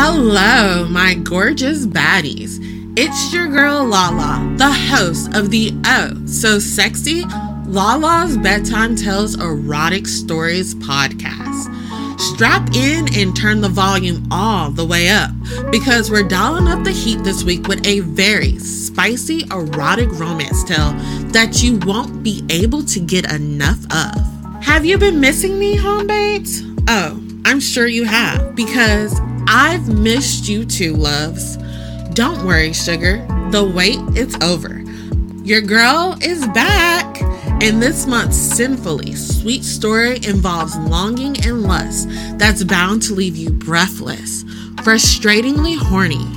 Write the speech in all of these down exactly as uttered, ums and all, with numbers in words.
Hello, my gorgeous baddies. It's your girl Lala, the host of the Oh So Sexy Lala's Bedtime Tales Erotic Stories podcast. Strap in and turn the volume all the way up because we're dialing up the heat this week with a very spicy erotic romance tale that you won't be able to get enough of. Have you been missing me, home babes? Oh, I'm sure you have, because I've missed you too, loves. Don't worry, sugar. The wait is over. Your girl is back. And this month's sinfully sweet story involves longing and lust that's bound to leave you breathless, frustratingly horny,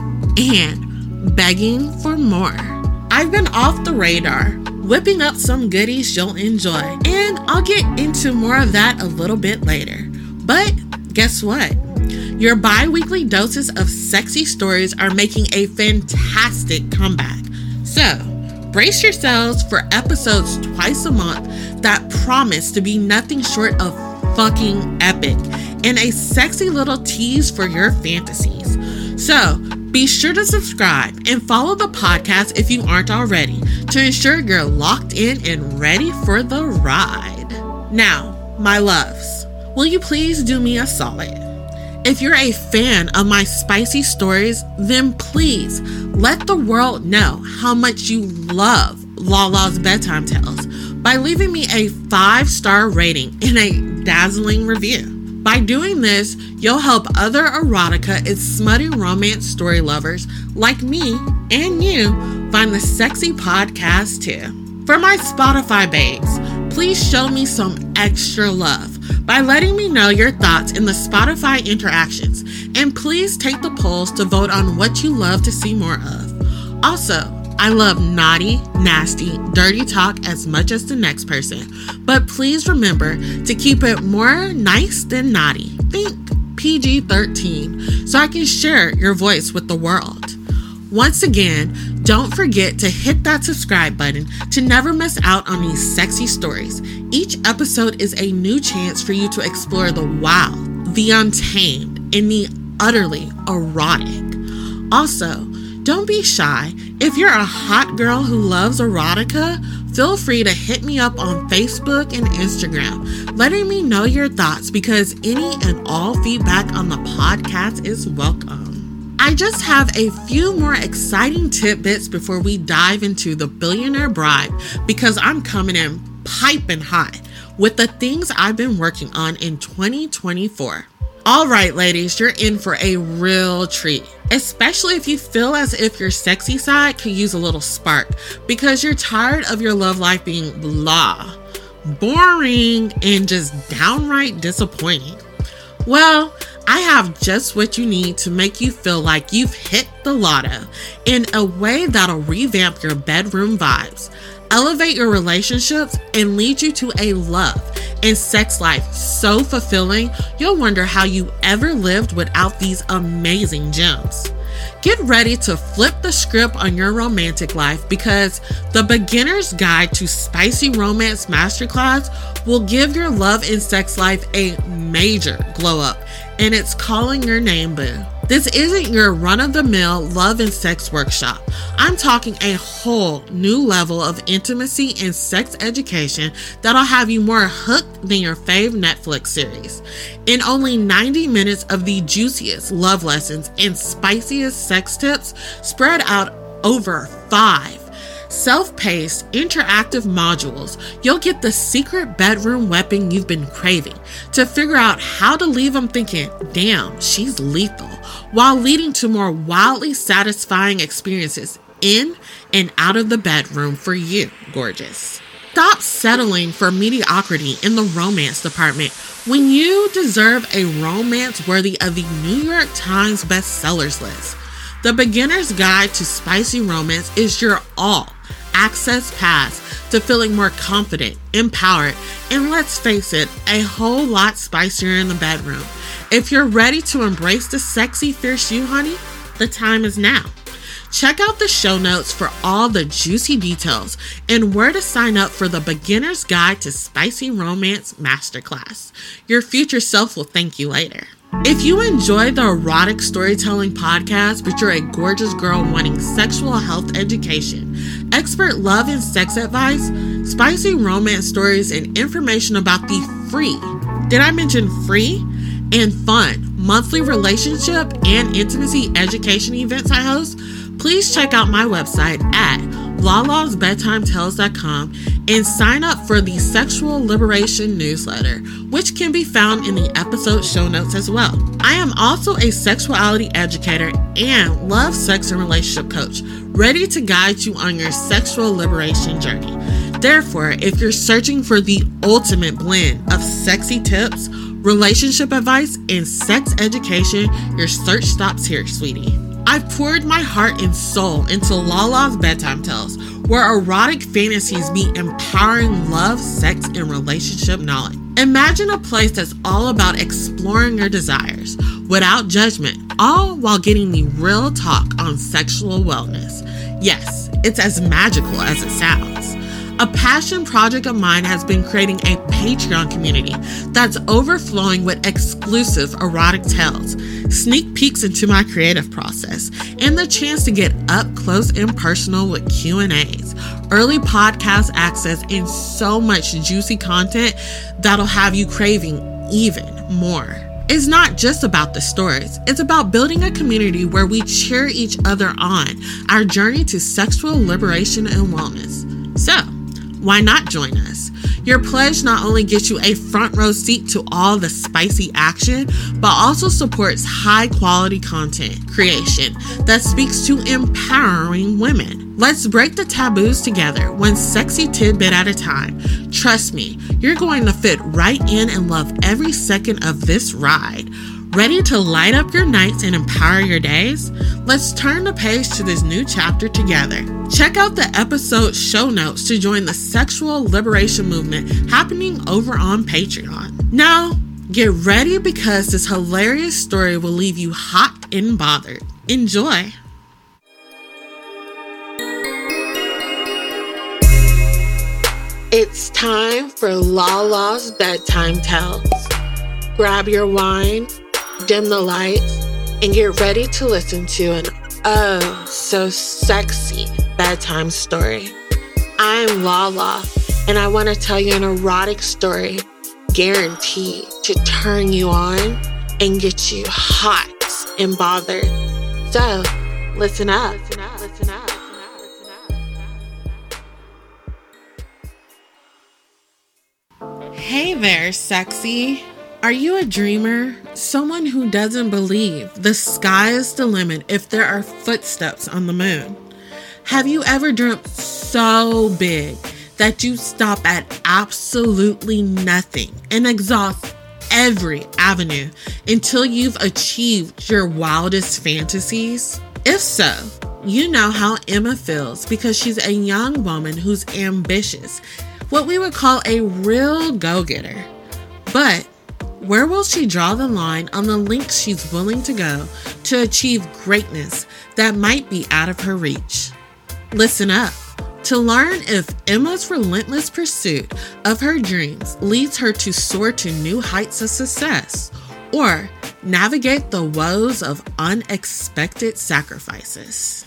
and begging for more. I've been off the radar, whipping up some goodies you'll enjoy, and I'll get into more of that a little bit later. But guess what? Your bi-weekly doses of sexy stories are making a fantastic comeback. So, brace yourselves for episodes twice a month that promise to be nothing short of fucking epic and a sexy little tease for your fantasies. So, be sure to subscribe and follow the podcast if you aren't already to ensure you're locked in and ready for the ride. Now, my loves, will you please do me a solid? If you're a fan of my spicy stories, then please let the world know how much you love Lala's Bedtime Tales by leaving me a five-star rating and a dazzling review. By doing this, you'll help other erotica and smutty romance story lovers like me and you find the sexy podcast too. For my Spotify babes, please show me some extra love by letting me know your thoughts in the Spotify interactions, and please take the polls to vote on what you love to see more of. Also, I love naughty, nasty, dirty talk as much as the next person, but please remember to keep it more nice than naughty. Think P G thirteen, so I can share your voice with the world. Once again, don't forget to hit that subscribe button to never miss out on these sexy stories. Each episode is a new chance for you to explore the wild, the untamed, and the utterly erotic. Also, don't be shy. If you're a hot girl who loves erotica, feel free to hit me up on Facebook and Instagram, letting me know your thoughts, because any and all feedback on the podcast is welcome. I just have a few more exciting tidbits before we dive into the Billionaire Bride, because I'm coming in piping hot with the things I've been working on in twenty twenty-four. All right, ladies, you're in for a real treat, especially if you feel as if your sexy side could use a little spark because you're tired of your love life being blah, boring, and just downright disappointing. Well, I have just what you need to make you feel like you've hit the lotto in a way that'll revamp your bedroom vibes, elevate your relationships, and lead you to a love and sex life so fulfilling you'll wonder how you ever lived without these amazing gems. Get ready to flip the script on your romantic life, because the Beginner's Guide to Spicy Romance Masterclass will give your love and sex life a major glow up, and it's calling your name, boo. This isn't your run-of-the-mill love and sex workshop. I'm talking a whole new level of intimacy and sex education that'll have you more hooked than your fave Netflix series. In only ninety minutes of the juiciest love lessons and spiciest sex tips spread out over five self-paced, interactive modules, you'll get the secret bedroom weapon you've been craving to figure out how to leave them thinking, damn, she's lethal, while leading to more wildly satisfying experiences in and out of the bedroom for you, gorgeous. Stop settling for mediocrity in the romance department when you deserve a romance worthy of the New York Times bestsellers list. The Beginner's Guide to Spicy Romance is your all-access pass to feeling more confident, empowered, and let's face it, a whole lot spicier in the bedroom. If you're ready to embrace the sexy, fierce you, honey, the time is now. Check out the show notes for all the juicy details and where to sign up for the Beginner's Guide to Spicy Romance Masterclass. Your future self will thank you later. If you enjoy the erotic storytelling podcast, but you're a gorgeous girl wanting sexual health education, expert love and sex advice, spicy romance stories, and information about the free, did I mention free, and fun monthly relationship and intimacy education events I host, please check out my website at lalas bedtime tales dot com and sign up for the Sexual Liberation newsletter, which can be found in the episode show notes as well. I am also a sexuality educator and love, sex, and relationship coach, ready to guide you on your sexual liberation journey. Therefore, if you're searching for the ultimate blend of sexy tips, relationship advice, and sex education, your search stops here, sweetie. I've poured my heart and soul into Lala's Bedtime Tales, where erotic fantasies meet empowering love, sex, and relationship knowledge. Imagine a place that's all about exploring your desires without judgment, all while getting the real talk on sexual wellness. Yes, it's as magical as it sounds. A passion project of mine has been creating a Patreon community that's overflowing with exclusive erotic tales, sneak peeks into my creative process, and the chance to get up close and personal with Q and A's, early podcast access, and so much juicy content that'll have you craving even more. It's not just about the stories. It's about building a community where we cheer each other on our journey to sexual liberation and wellness. So, why not join us? Your pledge not only gets you a front row seat to all the spicy action, but also supports high quality content creation that speaks to empowering women. Let's break the taboos together, one sexy tidbit at a time. Trust me, you're going to fit right in and love every second of this ride. Ready to light up your nights and empower your days? Let's turn the page to this new chapter together. Check out the episode show notes to join the sexual liberation movement happening over on Patreon. Now, get ready because this hilarious story will leave you hot and bothered. Enjoy! It's time for Lala's Bedtime Tales. Grab your wine, dim the lights, and get ready to listen to an oh so sexy bedtime story. I'm Lala, and I want to tell you an erotic story guaranteed to turn you on and get you hot and bothered. So, listen up. Listen up. Listen up. Hey there, sexy. Are you a dreamer? Someone who doesn't believe the sky is the limit if there are footsteps on the moon? Have you ever dreamt so big that you stop at absolutely nothing and exhaust every avenue until you've achieved your wildest fantasies? If so, you know how Emma feels because she's a young woman who's ambitious, what we would call a real go-getter. But where will she draw the line on the lengths she's willing to go to achieve greatness that might be out of her reach? Listen up to learn if Emma's relentless pursuit of her dreams leads her to soar to new heights of success or navigate the woes of unexpected sacrifices.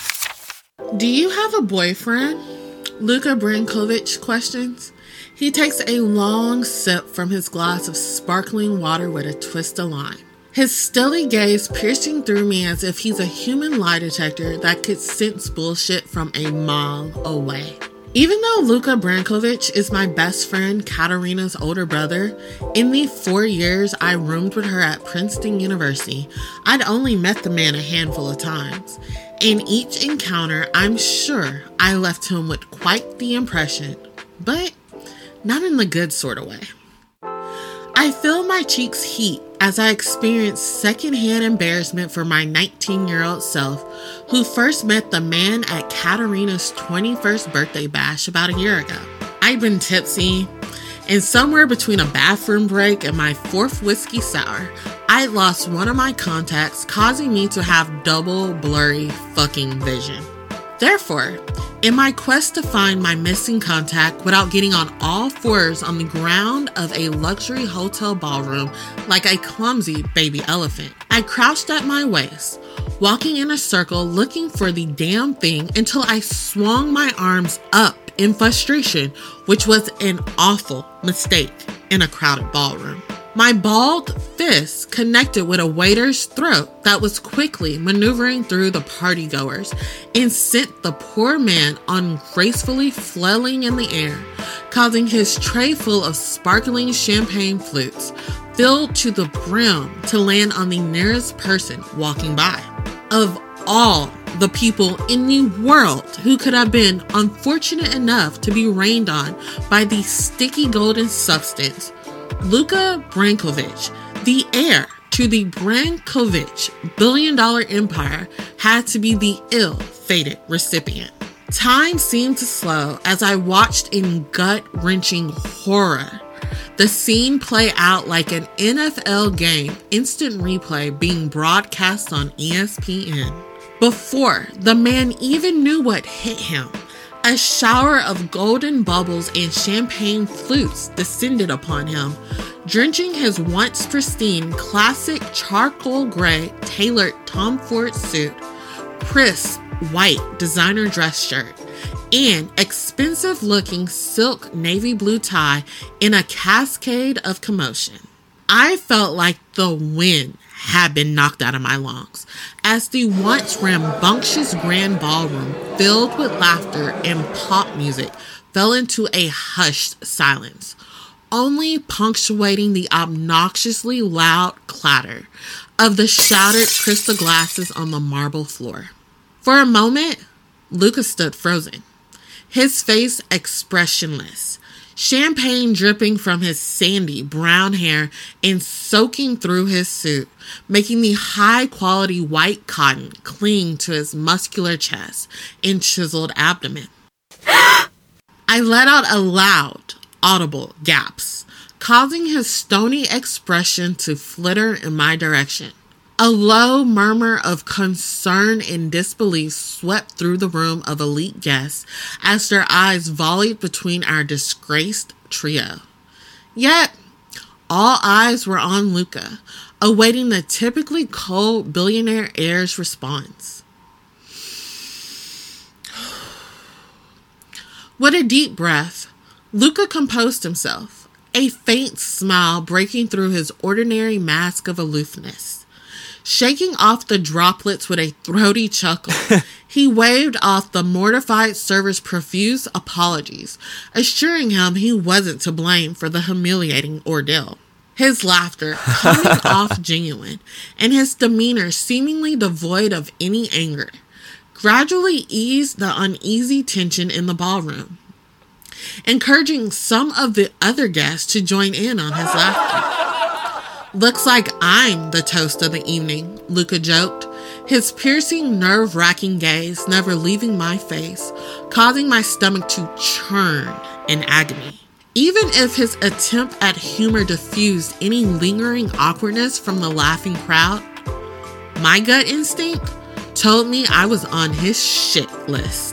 Do you have a boyfriend? Luka Brankovic questions. He takes a long sip from his glass of sparkling water with a twist of lime. His steely gaze piercing through me as if he's a human lie detector that could sense bullshit from a mile away. Even though Luka Brankovic is my best friend Katarina's older brother, in the four years I roomed with her at Princeton University, I'd only met the man a handful of times. In each encounter, I'm sure I left him with quite the impression, but not in the good sort of way. I feel my cheeks heat as I experience secondhand embarrassment for my nineteen-year-old self who first met the man at Katarina's twenty-first birthday bash about a year ago. I'd been tipsy, and somewhere between a bathroom break and my fourth whiskey sour, I'd lost one of my contacts, causing me to have double blurry fucking vision. Therefore, in my quest to find my missing contact without getting on all fours on the ground of a luxury hotel ballroom like a clumsy baby elephant, I crouched at my waist, walking in a circle looking for the damn thing until I swung my arms up in frustration, which was an awful mistake in a crowded ballroom. My balled fist connected with a waiter's throat that was quickly maneuvering through the partygoers and sent the poor man ungracefully flailing in the air, causing his tray full of sparkling champagne flutes, filled to the brim, to land on the nearest person walking by. Of all the people in the world who could have been unfortunate enough to be rained on by the sticky golden substance, Luka Brankovic, the heir to the Brankovic billion-dollar empire, had to be the ill-fated recipient. Time seemed to slow as I watched in gut-wrenching horror the scene play out like an N F L game instant replay being broadcast on E S P N. Before the man even knew what hit him, a shower of golden bubbles and champagne flutes descended upon him, drenching his once pristine classic charcoal gray tailored Tom Ford suit, crisp white designer dress shirt, and expensive looking silk navy blue tie in a cascade of commotion. I felt like the wind had been knocked out of my lungs as the once rambunctious grand ballroom, filled with laughter and pop music, fell into a hushed silence, only punctuating the obnoxiously loud clatter of the shattered crystal glasses on the marble floor. For a moment, Lucas stood frozen, his face expressionless, champagne dripping from his sandy brown hair and soaking through his suit, making the high-quality white cotton cling to his muscular chest and chiseled abdomen. I let out a loud, audible gasp, causing his stony expression to flitter in my direction. A low murmur of concern and disbelief swept through the room of elite guests as their eyes volleyed between our disgraced trio. Yet, all eyes were on Luka, awaiting the typically cold billionaire heir's response. With a deep breath, Luka composed himself, a faint smile breaking through his ordinary mask of aloofness. Shaking off the droplets with a throaty chuckle, he waved off the mortified server's profuse apologies, assuring him he wasn't to blame for the humiliating ordeal. His laughter coming off genuine, and his demeanor seemingly devoid of any anger, gradually eased the uneasy tension in the ballroom, encouraging some of the other guests to join in on his laughter. "Looks like I'm the toast of the evening," Luka joked, his piercing, nerve-wracking gaze never leaving my face, causing my stomach to churn in agony. Even if his attempt at humor diffused any lingering awkwardness from the laughing crowd, my gut instinct told me I was on his shit list.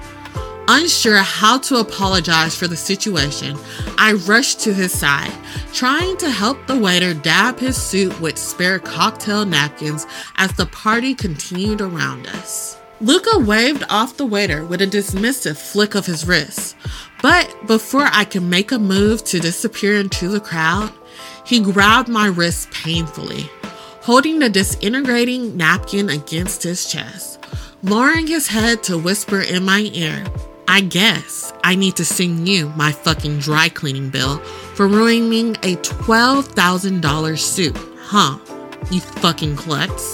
Unsure how to apologize for the situation, I rushed to his side, trying to help the waiter dab his suit with spare cocktail napkins as the party continued around us. Luka waved off the waiter with a dismissive flick of his wrist, but before I could make a move to disappear into the crowd, he grabbed my wrist painfully, holding the disintegrating napkin against his chest, lowering his head to whisper in my ear, "I guess I need to send you my fucking dry cleaning bill for ruining a twelve thousand dollars suit, huh, you fucking klutz?"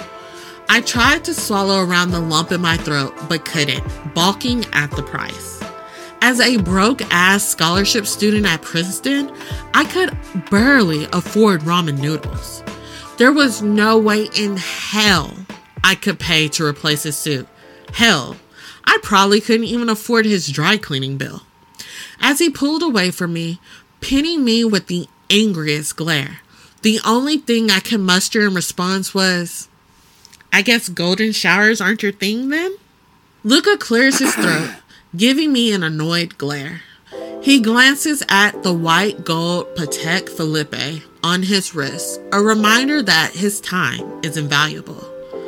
I tried to swallow around the lump in my throat, but couldn't, balking at the price. As a broke-ass scholarship student at Princeton, I could barely afford ramen noodles. There was no way in hell I could pay to replace his suit. Hell, I probably couldn't even afford his dry cleaning bill. As he pulled away from me, pinning me with the angriest glare, the only thing I could muster in response was, "I guess golden showers aren't your thing then?" Luca clears his throat, giving me an annoyed glare. He glances at the white gold Patek Philippe on his wrist, a reminder that his time is invaluable.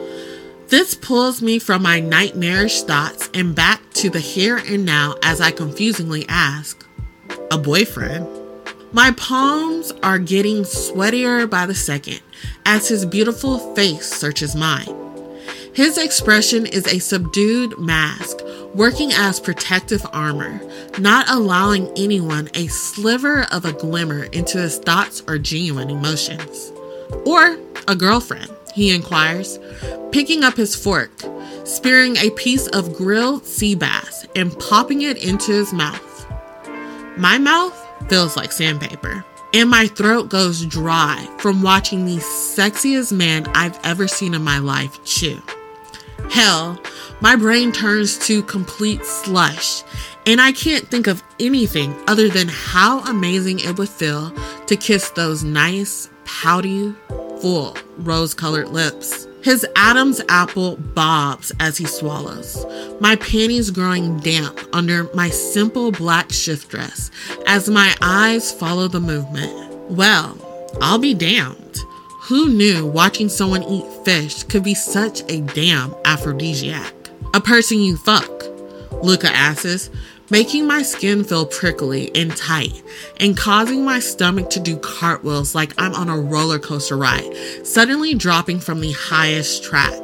This pulls me from my nightmarish thoughts and back to the here and now as I confusingly ask, a boyfriend? My palms are getting sweatier by the second as his beautiful face searches mine. His expression is a subdued mask, working as protective armor, not allowing anyone a sliver of a glimmer into his thoughts or genuine emotions. Or a girlfriend, he inquires, picking up his fork, spearing a piece of grilled sea bass and popping it into his mouth. My mouth feels like sandpaper, and my throat goes dry from watching the sexiest man I've ever seen in my life chew. Hell, my brain turns to complete slush, and I can't think of anything other than how amazing it would feel to kiss those nice, pouty, full, rose-colored lips. His Adam's apple bobs as he swallows, my panties growing damp under my simple black shift dress as my eyes follow the movement. Well, I'll be damned. Who knew watching someone eat fish could be such a damn aphrodisiac? A person you fuck, Luca asks, making my skin feel prickly and tight and causing my stomach to do cartwheels like I'm on a roller coaster ride, suddenly dropping from the highest track.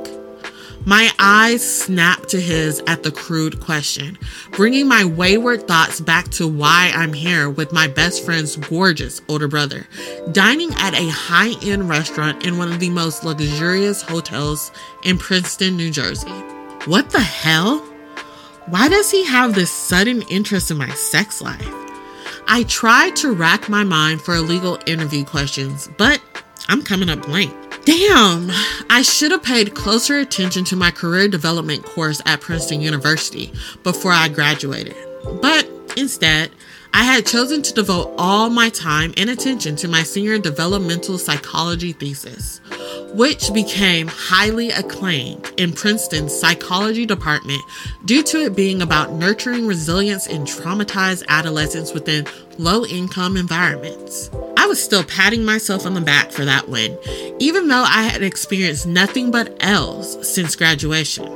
My eyes snap to his at the crude question, bringing my wayward thoughts back to why I'm here with my best friend's gorgeous older brother, dining at a high-end restaurant in one of the most luxurious hotels in Princeton, New Jersey. What the hell? Why does he have this sudden interest in my sex life? I tried to rack my mind for illegal interview questions, but I'm coming up blank. Damn, I should have paid closer attention to my career development course at Princeton University before I graduated. But instead, I had chosen to devote all my time and attention to my senior developmental psychology thesis, which became highly acclaimed in Princeton's psychology department due to it being about nurturing resilience in traumatized adolescents within low-income environments. I was still patting myself on the back for that win, even though I had experienced nothing but L's since graduation.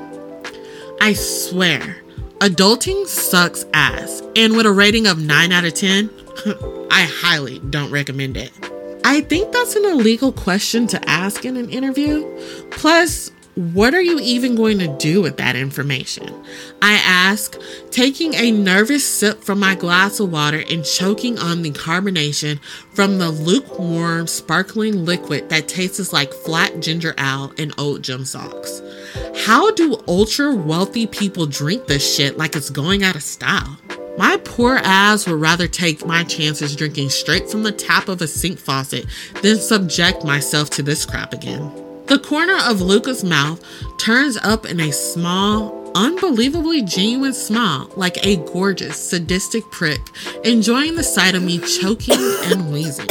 I swear, adulting sucks ass, and with a rating of nine out of ten, I highly don't recommend it. I think that's an illegal question to ask in an interview. Plus, what are you even going to do with that information? I ask, taking a nervous sip from my glass of water and choking on the carbonation from the lukewarm, sparkling liquid that tastes like flat ginger ale and old gym socks. How do ultra wealthy people drink this shit like it's going out of style? My poor ass would rather take my chances drinking straight from the tap of a sink faucet than subject myself to this crap again. The corner of Luca's mouth turns up in a small, unbelievably genuine smile like a gorgeous, sadistic prick, enjoying the sight of me choking and wheezing.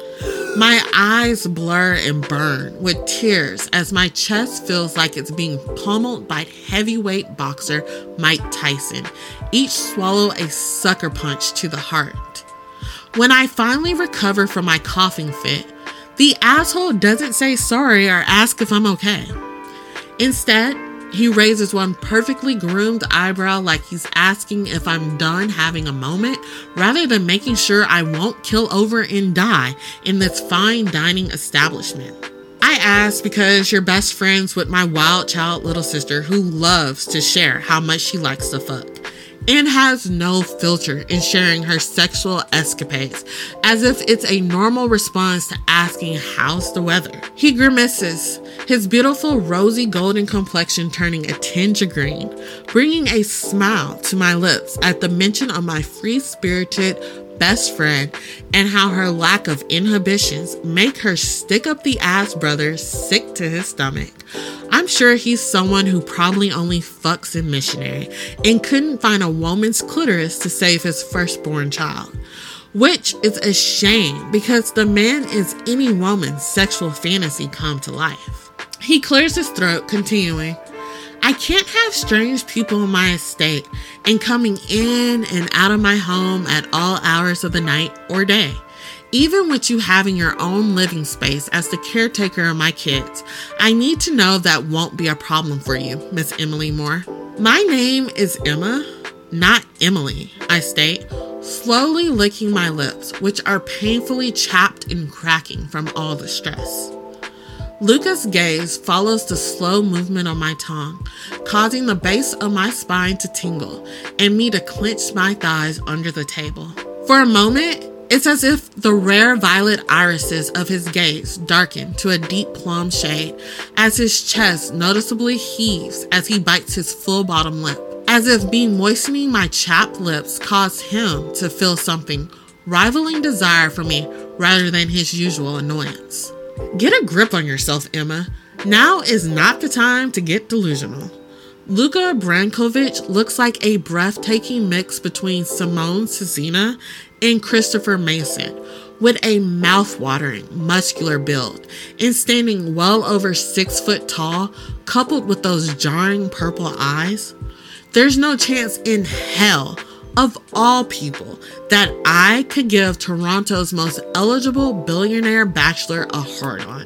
My eyes blur and burn with tears as my chest feels like it's being pummeled by heavyweight boxer Mike Tyson, each swallow a sucker punch to the heart. When I finally recover from my coughing fit, the asshole doesn't say sorry or ask if I'm okay. Instead, he raises one perfectly groomed eyebrow like he's asking if I'm done having a moment, rather than making sure I won't kill over and die in this fine dining establishment. I ask because you're best friends with my wild child little sister who loves to share how much she likes to fuck and has no filter in sharing her sexual escapades, as if it's a normal response to asking how's the weather. He grimaces, his beautiful rosy golden complexion turning a tinge of green, bringing a smile to my lips at the mention of my free-spirited best friend and how her lack of inhibitions make her stick up the ass brother sick to his stomach. I'm sure he's someone who probably only fucks in missionary and couldn't find a woman's clitoris to save his firstborn child, which is a shame because the man is any woman's sexual fantasy come to life. He clears his throat, continuing, I can't have strange people in my estate and coming in and out of my home at all hours of the night or day. Even with you having your own living space as the caretaker of my kids, I need to know that won't be a problem for you, Miss Emily Moore. My name is Emma, not Emily, I state, slowly licking my lips, which are painfully chapped and cracking from all the stress. Luca's gaze follows the slow movement of my tongue, causing the base of my spine to tingle and me to clench my thighs under the table. For a moment, it's as if the rare violet irises of his gaze darken to a deep plum shade as his chest noticeably heaves as he bites his full bottom lip, as if me moistening my chapped lips caused him to feel something rivaling desire for me rather than his usual annoyance. Get a grip on yourself, Emma. Now is not the time to get delusional. Luka Brankovic looks like a breathtaking mix between Simone Cezina and Christopher Mason, with a mouth-watering, muscular build, and standing well over six foot tall, coupled with those jarring purple eyes. There's no chance in hell, of all people, that I could give Toronto's most eligible billionaire bachelor a hard-on.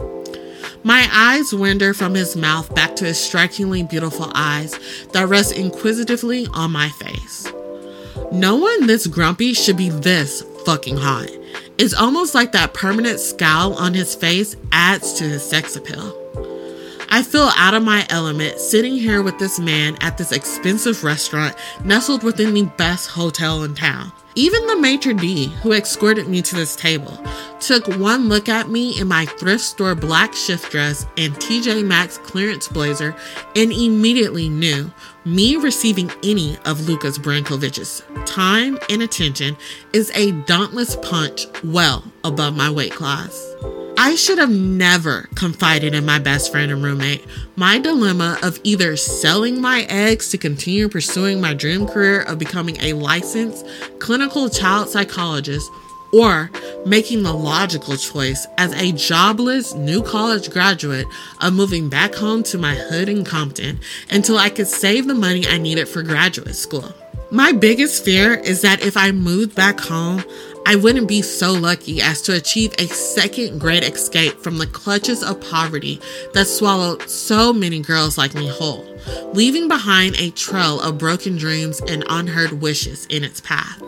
My eyes wander from his mouth back to his strikingly beautiful eyes that rest inquisitively on my face. No one this grumpy should be this fucking hot. It's almost like that permanent scowl on his face adds to his sex appeal. I feel out of my element sitting here with this man at this expensive restaurant nestled within the best hotel in town. Even the maitre d' who escorted me to this table took one look at me in my thrift store black shift dress and T J Maxx clearance blazer and immediately knew me receiving any of Lukas Brankovic's time and attention is a dauntless punch well above my weight class. I should have never confided in my best friend and roommate my dilemma of either selling my eggs to continue pursuing my dream career of becoming a licensed clinical child psychologist or making the logical choice as a jobless new college graduate of moving back home to my hood in Compton until I could save the money I needed for graduate school. My biggest fear is that if I moved back home, I wouldn't be so lucky as to achieve a second grade escape from the clutches of poverty that swallowed so many girls like me whole, leaving behind a trail of broken dreams and unheard wishes in its path.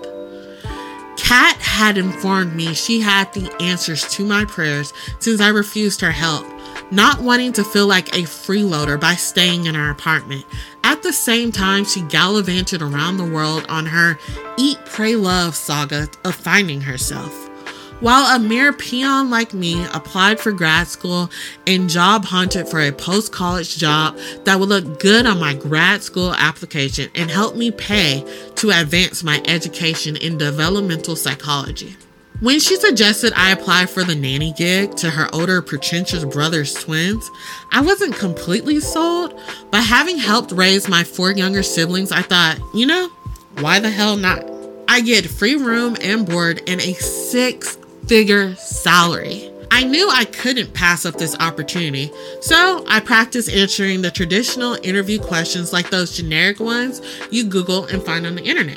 Kat had informed me she had the answers to my prayers since I refused her help, not wanting to feel like a freeloader by staying in her apartment. At the same time, she gallivanted around the world on her Eat, Pray, Love saga of finding herself. While a mere peon like me applied for grad school and job hunted for a post-college job that would look good on my grad school application and help me pay to advance my education in developmental psychology. When she suggested I apply for the nanny gig to her older pretentious brother's twins, I wasn't completely sold, but having helped raise my four younger siblings, I thought, you know, why the hell not? I get free room and board and a six-figure salary. I knew I couldn't pass up this opportunity, so I practiced answering the traditional interview questions like those generic ones you Google and find on the internet.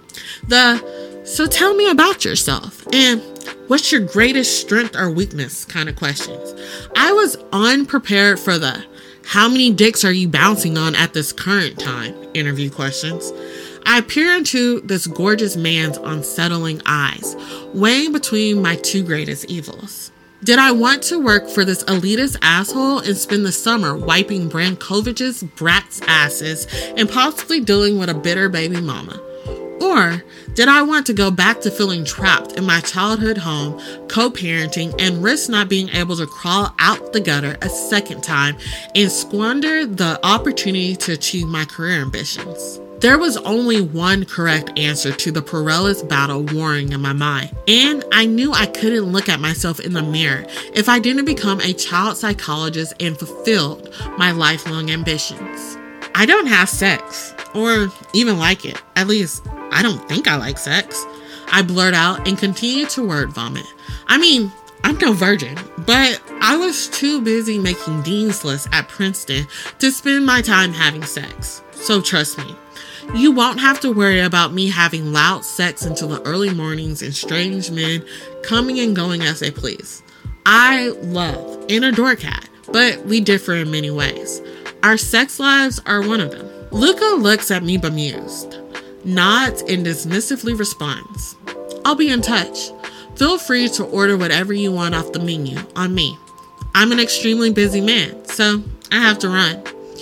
The So tell me about yourself and what's your greatest strength or weakness kind of questions. I was unprepared for the how many dicks are you bouncing on at this current time interview questions. I peer into this gorgeous man's unsettling eyes, weighing between my two greatest evils. Did I want to work for this elitist asshole and spend the summer wiping Brankovic's brats' asses and possibly dealing with a bitter baby mama? Or did I want to go back to feeling trapped in my childhood home, co-parenting, and risk not being able to crawl out the gutter a second time and squander the opportunity to achieve my career ambitions? There was only one correct answer to the perilous battle warring in my mind, and I knew I couldn't look at myself in the mirror if I didn't become a child psychologist and fulfilled my lifelong ambitions. I don't have sex, or even like it. At least, I don't think I like sex. I blurt out and continue to word vomit. I mean, I'm no virgin, but I was too busy making dean's lists at Princeton to spend my time having sex. So trust me, you won't have to worry about me having loud sex until the early mornings and strange men coming and going as they please. I love and adore Kat, but we differ in many ways. Our sex lives are one of them. Luca looks at me bemused, nods, and dismissively responds, "I'll be in touch. Feel free to order whatever you want off the menu on me. I'm an extremely busy man, so I have to run."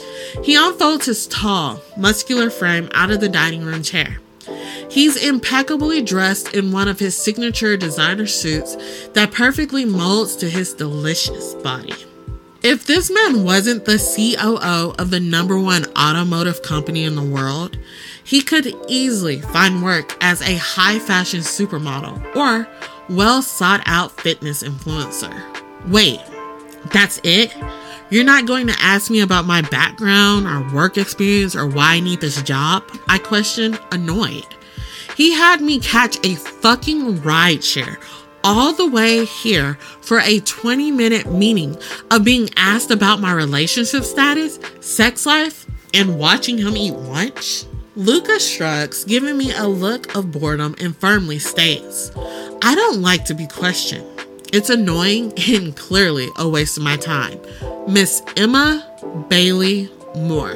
He unfolds his tall, muscular frame out of the dining room chair. He's impeccably dressed in one of his signature designer suits that perfectly molds to his delicious body. If this man wasn't the C O O of the number one automotive company in the world, he could easily find work as a high fashion supermodel or well sought out fitness influencer. Wait, that's it? You're not going to ask me about my background or work experience or why I need this job? I questioned, annoyed. He had me catch a fucking rideshare all the way here for a twenty minute meeting of being asked about my relationship status, sex life, and watching him eat lunch? Luca shrugs, giving me a look of boredom and firmly states, "I don't like to be questioned. It's annoying and clearly a waste of my time. Miss Emma Bailey Moore."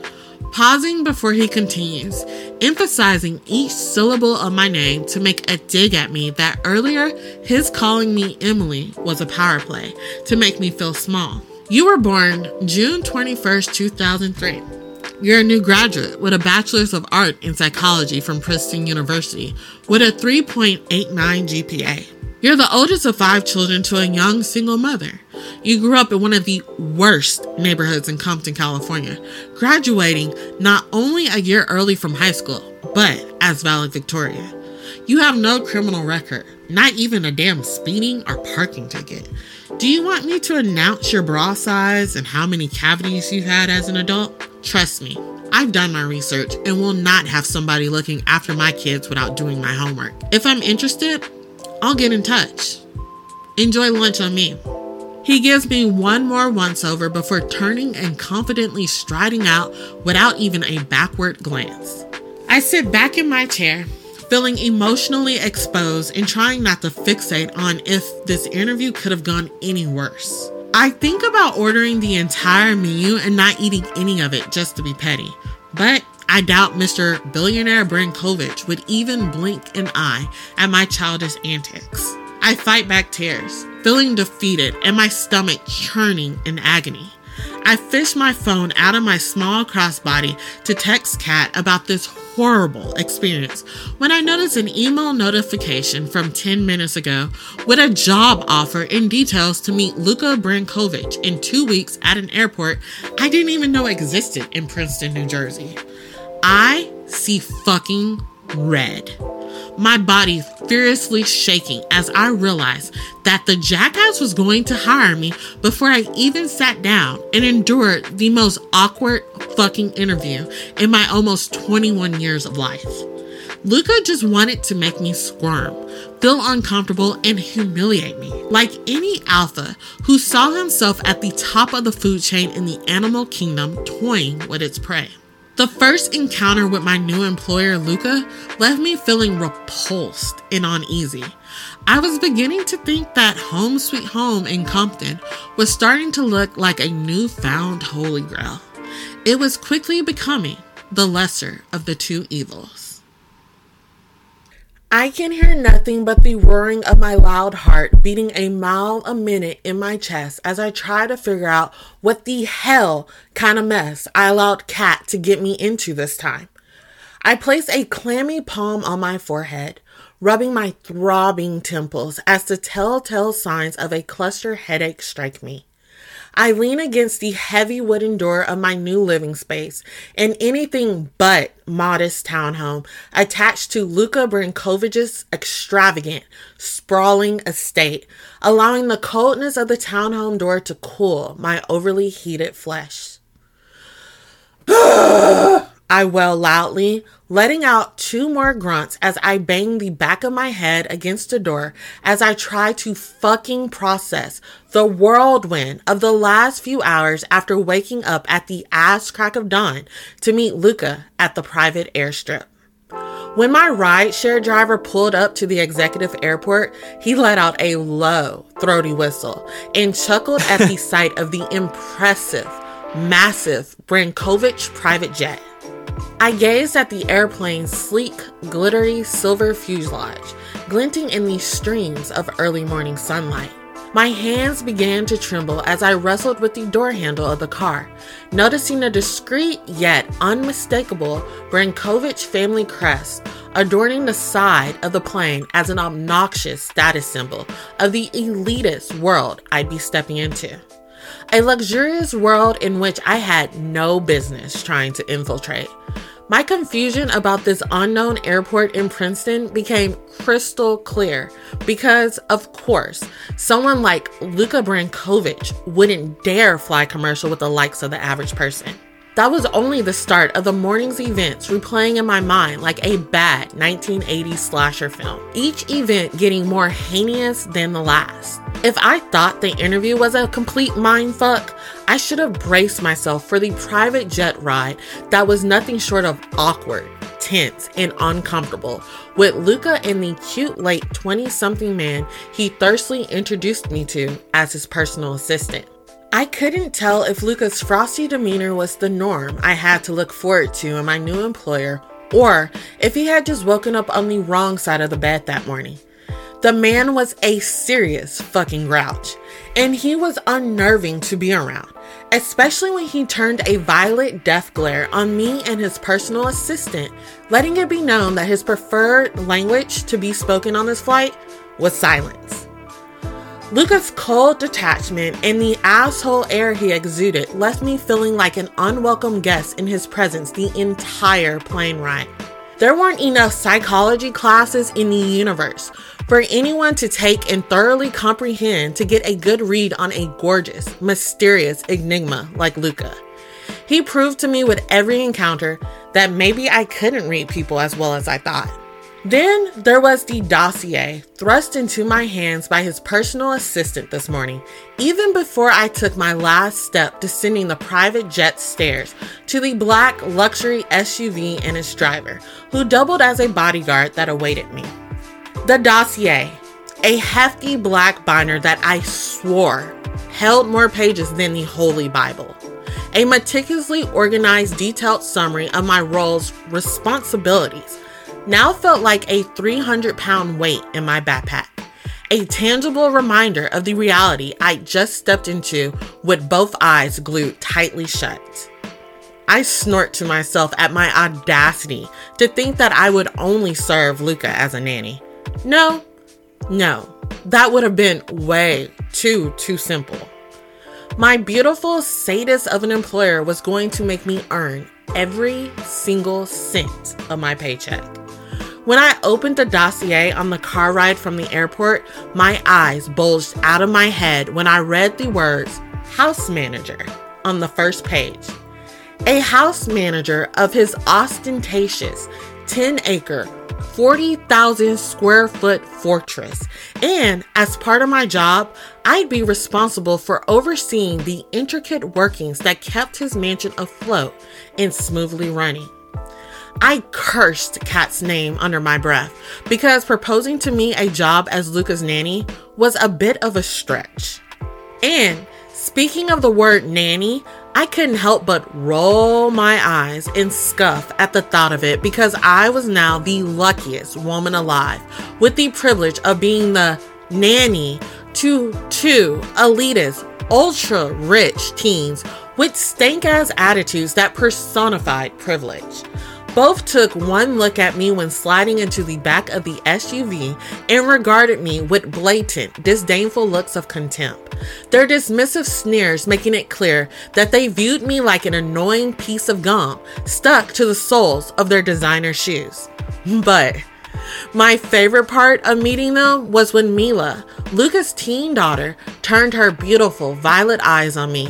Pausing before he continues, emphasizing each syllable of my name to make a dig at me that earlier his calling me Emily was a power play to make me feel small. "You were born June twenty-first, two thousand three. You're a new graduate with a Bachelor's of Art in Psychology from Princeton University with a three point eight nine G P A. You're the oldest of five children to a young single mother. You grew up in one of the worst neighborhoods in Compton, California, graduating not only a year early from high school, but as valedictorian. You have no criminal record, not even a damn speeding or parking ticket. Do you want me to announce your bra size and how many cavities you've had as an adult? Trust me, I've done my research and will not have somebody looking after my kids without doing my homework. If I'm interested, I'll get in touch. Enjoy lunch on me." He gives me one more once-over before turning and confidently striding out without even a backward glance. I sit back in my chair, feeling emotionally exposed and trying not to fixate on if this interview could have gone any worse. I think about ordering the entire menu and not eating any of it just to be petty, but I doubt Mister Billionaire Brankovich would even blink an eye at my childish antics. I fight back tears, feeling defeated and my stomach churning in agony. I fish my phone out of my small crossbody to text Kat about this horrible experience when I notice an email notification from ten minutes ago with a job offer and details to meet Luca Brankovich in two weeks at an airport I didn't even know existed in Princeton, New Jersey. I see fucking red. My body furiously shaking as I realized that the jackass was going to hire me before I even sat down and endured the most awkward fucking interview in my almost twenty-one years of life. Luca just wanted to make me squirm, feel uncomfortable, and humiliate me, like any alpha who saw himself at the top of the food chain in the animal kingdom toying with its prey. The first encounter with my new employer, Luca, left me feeling repulsed and uneasy. I was beginning to think that Home Sweet Home in Compton was starting to look like a newfound holy grail. It was quickly becoming the lesser of the two evils. I can hear nothing but the roaring of my loud heart beating a mile a minute in my chest as I try to figure out what the hell kind of mess I allowed Kat to get me into this time. I place a clammy palm on my forehead, rubbing my throbbing temples as the telltale signs of a cluster headache strike me. I lean against the heavy wooden door of my new living space, an anything but modest townhome attached to Luca Brankovich's extravagant, sprawling estate, allowing the coldness of the townhome door to cool my overly heated flesh. I wail loudly, letting out two more grunts as I bang the back of my head against the door as I try to fucking process the whirlwind of the last few hours after waking up at the ass crack of dawn to meet Luca at the private airstrip. When my rideshare driver pulled up to the executive airport, he let out a low, throaty whistle and chuckled at the sight of the impressive, massive Brankovic private jet. I gazed at the airplane's sleek, glittery silver fuselage, glinting in the streams of early morning sunlight. My hands began to tremble as I wrestled with the door handle of the car, noticing a discreet yet unmistakable Brankovic family crest adorning the side of the plane as an obnoxious status symbol of the elitist world I'd be stepping into. A luxurious world in which I had no business trying to infiltrate. My confusion about this unknown airport in Princeton became crystal clear because, of course, someone like Luca Brankovic wouldn't dare fly commercial with the likes of the average person. That was only the start of the morning's events replaying in my mind like a bad nineteen eighties slasher film, each event getting more heinous than the last. If I thought the interview was a complete mindfuck, I should have braced myself for the private jet ride that was nothing short of awkward, tense, and uncomfortable, with Luca and the cute late twenty-something man he thirstily introduced me to as his personal assistant. I couldn't tell if Luca's frosty demeanor was the norm I had to look forward to in my new employer, or if he had just woken up on the wrong side of the bed that morning. The man was a serious fucking grouch, and he was unnerving to be around, especially when he turned a violet death glare on me and his personal assistant, letting it be known that his preferred language to be spoken on this flight was silence. Luca's cold detachment and the asshole air he exuded left me feeling like an unwelcome guest in his presence the entire plane ride. There weren't enough psychology classes in the universe for anyone to take and thoroughly comprehend to get a good read on a gorgeous, mysterious enigma like Luca. He proved to me with every encounter that maybe I couldn't read people as well as I thought. Then there was the dossier thrust into my hands by his personal assistant this morning, even before I took my last step descending the private jet stairs to the black luxury S U V and its driver, who doubled as a bodyguard that awaited me. The dossier, a hefty black binder that I swore held more pages than the Holy Bible. A meticulously organized, detailed summary of my role's responsibilities now felt like a three hundred pound weight in my backpack. A tangible reminder of the reality I just stepped into with both eyes glued tightly shut. I snort to myself at my audacity to think that I would only serve Luca as a nanny. No, no, that would have been way too, too simple. My beautiful sadist of an employer was going to make me earn every single cent of my paycheck. When I opened the dossier on the car ride from the airport, my eyes bulged out of my head when I read the words house manager on the first page. A house manager of his ostentatious ten acre, forty thousand square foot fortress. And as part of my job, I'd be responsible for overseeing the intricate workings that kept his mansion afloat and smoothly running. I cursed Kat's name under my breath because proposing to me a job as Luca's nanny was a bit of a stretch. And speaking of the word nanny, I couldn't help but roll my eyes and scoff at the thought of it because I was now the luckiest woman alive with the privilege of being the nanny to two elitist, ultra rich teens with stank-ass attitudes that personified privilege. Both took one look at me when sliding into the back of the S U V and regarded me with blatant, disdainful looks of contempt, their dismissive sneers making it clear that they viewed me like an annoying piece of gum stuck to the soles of their designer shoes. But my favorite part of meeting them was when Mila, Luca's teen daughter, turned her beautiful violet eyes on me,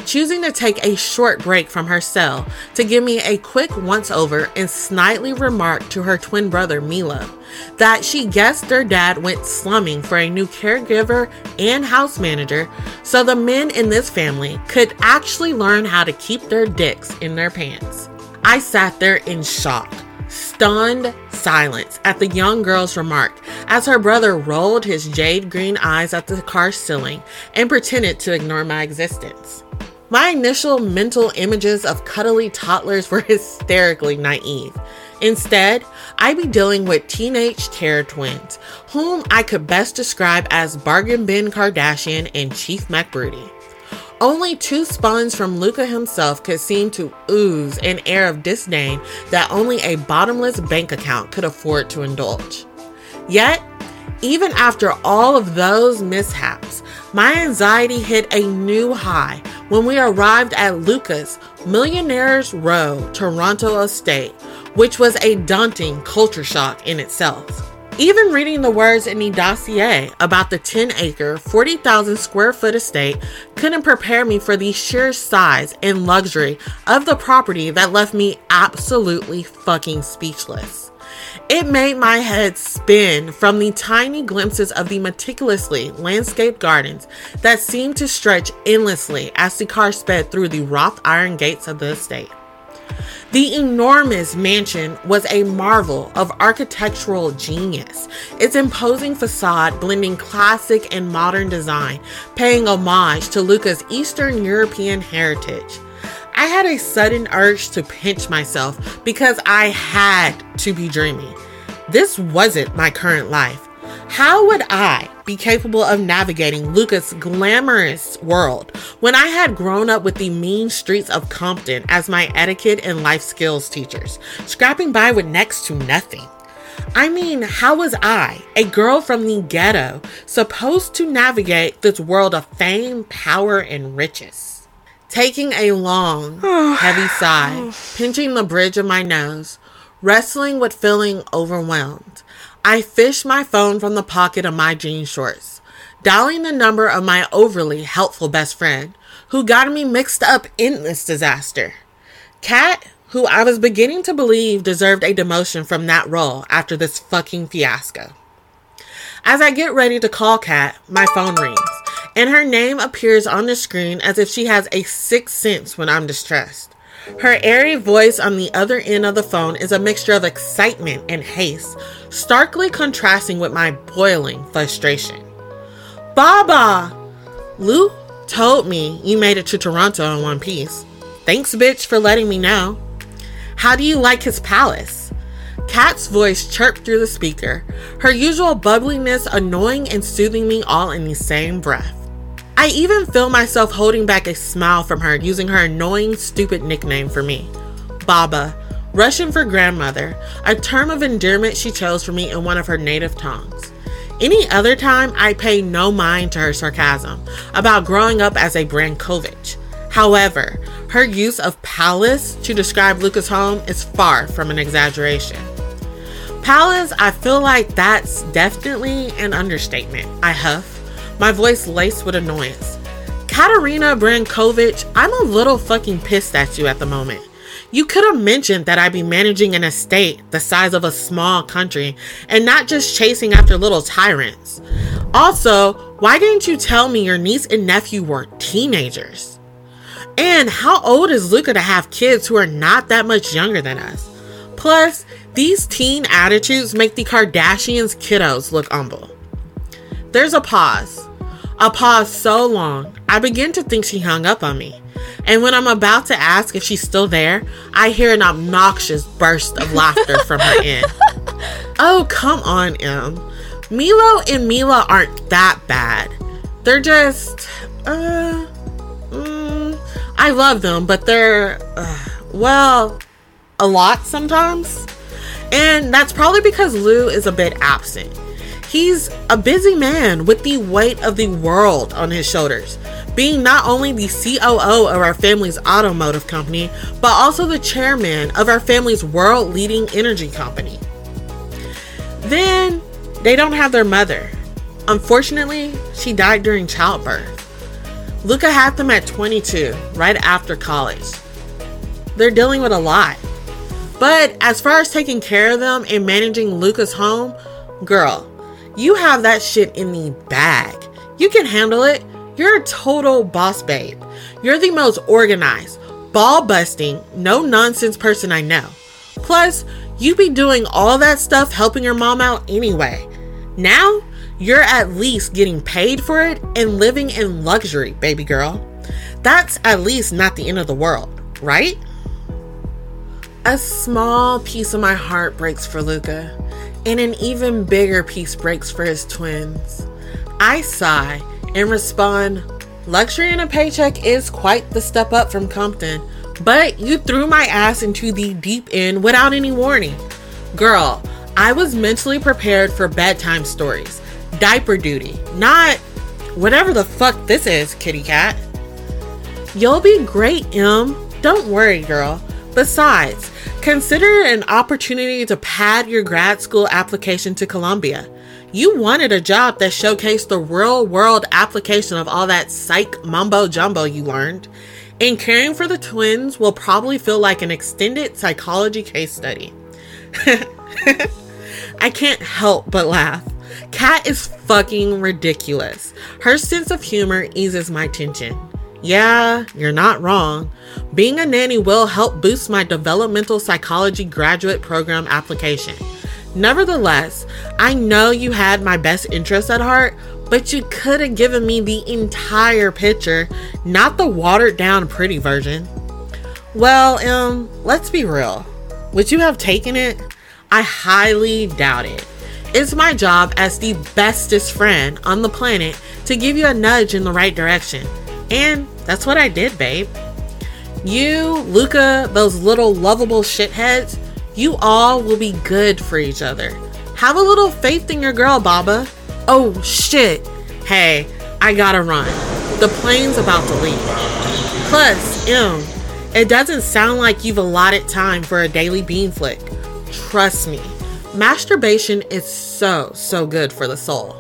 choosing to take a short break from her cell to give me a quick once-over and snidely remark to her twin brother Milo that she guessed their dad went slumming for a new caregiver and house manager so the men in this family could actually learn how to keep their dicks in their pants. I sat there in shock, stunned silence at the young girl's remark as her brother rolled his jade green eyes at the car ceiling and pretended to ignore my existence. My initial mental images of cuddly toddlers were hysterically naive. Instead, I be dealing with teenage terror twins, whom I could best describe as Bargain Bin Kardashian and Chief McBroody. Only two spawns from Luca himself could seem to ooze an air of disdain that only a bottomless bank account could afford to indulge. Yet, even after all of those mishaps, my anxiety hit a new high when we arrived at Luca's Millionaires Row Toronto estate, which was a daunting culture shock in itself. Even reading the words in the dossier about the ten acre, forty thousand square foot estate couldn't prepare me for the sheer size and luxury of the property that left me absolutely fucking speechless. It made my head spin from the tiny glimpses of the meticulously landscaped gardens that seemed to stretch endlessly as the car sped through the wrought iron gates of the estate. The enormous mansion was a marvel of architectural genius, its imposing facade blending classic and modern design, paying homage to Luca's Eastern European heritage. I had a sudden urge to pinch myself because I had to be dreaming. This wasn't my current life. How would I be capable of navigating Luca's glamorous world when I had grown up with the mean streets of Compton as my etiquette and life skills teachers, scrapping by with next to nothing? I mean, how was I, a girl from the ghetto, supposed to navigate this world of fame, power, and riches? Taking a long, heavy sigh, pinching the bridge of my nose, wrestling with feeling overwhelmed, I fished my phone from the pocket of my jean shorts, dialing the number of my overly helpful best friend, who got me mixed up in this disaster. Kat, who I was beginning to believe deserved a demotion from that role after this fucking fiasco. As I get ready to call Kat, my phone rings, and her name appears on the screen as if she has a sixth sense when I'm distressed. Her airy voice on the other end of the phone is a mixture of excitement and haste, starkly contrasting with my boiling frustration. Baba! Lou told me you made it to Toronto in one piece. Thanks, bitch, for letting me know. How do you like his palace? Kat's voice chirped through the speaker, her usual bubbliness annoying and soothing me all in the same breath. I even feel myself holding back a smile from her using her annoying, stupid nickname for me. Baba, Russian for grandmother, a term of endearment she chose for me in one of her native tongues. Any other time, I pay no mind to her sarcasm about growing up as a Brankovich. However, her use of palace to describe Luca's home is far from an exaggeration. Palace, I feel like that's definitely an understatement. I huff, my voice laced with annoyance. Katerina Brankovich, I'm a little fucking pissed at you at the moment. You could have mentioned that I'd be managing an estate the size of a small country and not just chasing after little tyrants. Also, why didn't you tell me your niece and nephew were teenagers? And how old is Luca to have kids who are not that much younger than us? Plus, these teen attitudes make the Kardashians' kiddos look humble. There's a pause. A pause so long, I begin to think she hung up on me. And when I'm about to ask if she's still there, I hear an obnoxious burst of laughter from her end. Oh, come on, Em. Milo and Mila aren't that bad. They're just, uh, mm, I love them, but they're, uh, well, a lot sometimes. And that's probably because Lou is a bit absent. He's a busy man with the weight of the world on his shoulders, being not only the C O O of our family's automotive company, but also the chairman of our family's world-leading energy company. Then, they don't have their mother. Unfortunately, she died during childbirth. Luca had them at twenty-two, right after college. They're dealing with a lot. But as far as taking care of them and managing Luca's home, girl, you have that shit in the bag. You can handle it. You're a total boss babe. You're the most organized, ball-busting, no-nonsense person I know. Plus, you be doing all that stuff helping your mom out anyway. Now, you're at least getting paid for it and living in luxury, baby girl. That's at least not the end of the world, right? A small piece of my heart breaks for Luca, and an even bigger piece breaks for his twins. I sigh and respond, luxury and a paycheck is quite the step up from Compton, but you threw my ass into the deep end without any warning. Girl, I was mentally prepared for bedtime stories, diaper duty, not whatever the fuck this is, kitty cat. You'll be great, Em. Don't worry, girl. Besides, consider it an opportunity to pad your grad school application to Columbia. You wanted a job that showcased the real world application of all that psych mumbo jumbo you learned. And caring for the twins will probably feel like an extended psychology case study. I can't help but laugh. Kat is fucking ridiculous. Her sense of humor eases my tension. Yeah, you're not wrong. Being a nanny will help boost my developmental psychology graduate program application. Nevertheless, I know you had my best interest at heart, but you could have given me the entire picture, not the watered down pretty version. Well, um, let's be real. Would you have taken it? I highly doubt it. It's my job as the bestest friend on the planet to give you a nudge in the right direction. And that's what I did, babe. You, Luca, those little lovable shitheads, you all will be good for each other. Have a little faith in your girl, Baba. Oh, shit. Hey, I gotta run. The plane's about to leave. Plus, Em, it doesn't sound like you've allotted time for a daily bean flick. Trust me, masturbation is so, so good for the soul.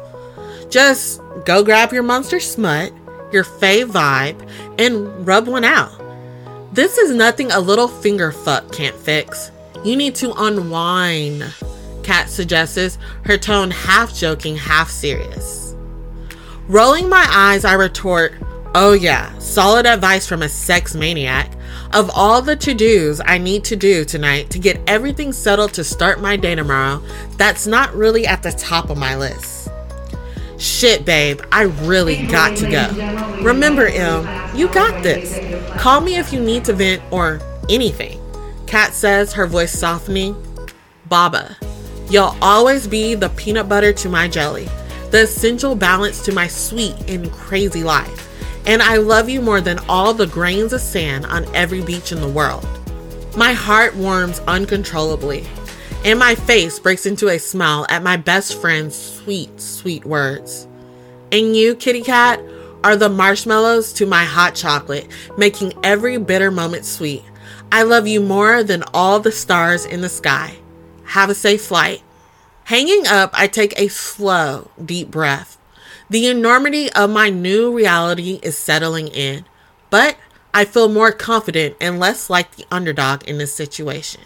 Just go grab your monster smut, your fave vibe, and rub one out. This is nothing a little finger fuck can't fix. You need to unwind, Kat suggests, her tone half joking, half serious. Rolling my eyes, I retort, oh yeah, solid advice from a sex maniac. Of all the to-dos I need to do tonight to get everything settled to start my day tomorrow, that's not really at the top of my list. Shit, babe, I really got to go. Remember, Em, you got this. Call me if you need to vent or anything. Kat says, her voice softening. Baba, you'll always be the peanut butter to my jelly, the essential balance to my sweet and crazy life. And I love you more than all the grains of sand on every beach in the world. My heart warms uncontrollably, and my face breaks into a smile at my best friend's sweet, sweet words. And you, kitty cat, are the marshmallows to my hot chocolate, making every bitter moment sweet. I love you more than all the stars in the sky. Have a safe flight. Hanging up, I take a slow, deep breath. The enormity of my new reality is settling in, but I feel more confident and less like the underdog in this situation.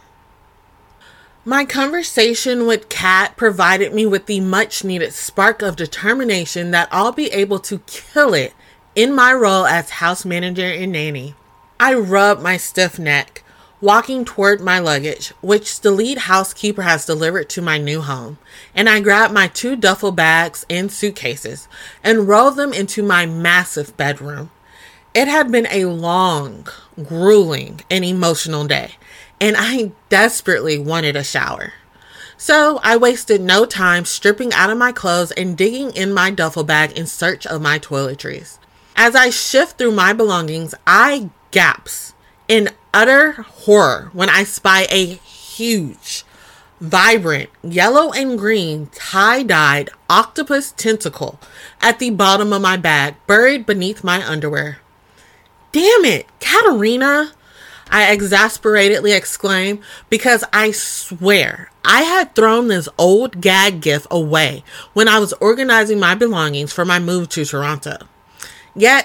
My conversation with Kat provided me with the much needed spark of determination that I'll be able to kill it in my role as house manager and nanny. I rub my stiff neck, walking toward my luggage, which the lead housekeeper has delivered to my new home, and I grab my two duffel bags and suitcases and roll them into my massive bedroom. It had been a long, grueling, and emotional day, and I desperately wanted a shower. So I wasted no time stripping out of my clothes and digging in my duffel bag in search of my toiletries. As I shift through my belongings, I gasp in utter horror when I spy a huge, vibrant, yellow and green tie-dyed octopus tentacle at the bottom of my bag, buried beneath my underwear. Damn it, Katerina! I exasperatedly exclaim, because I swear I had thrown this old gag gift away when I was organizing my belongings for my move to Toronto. Yet,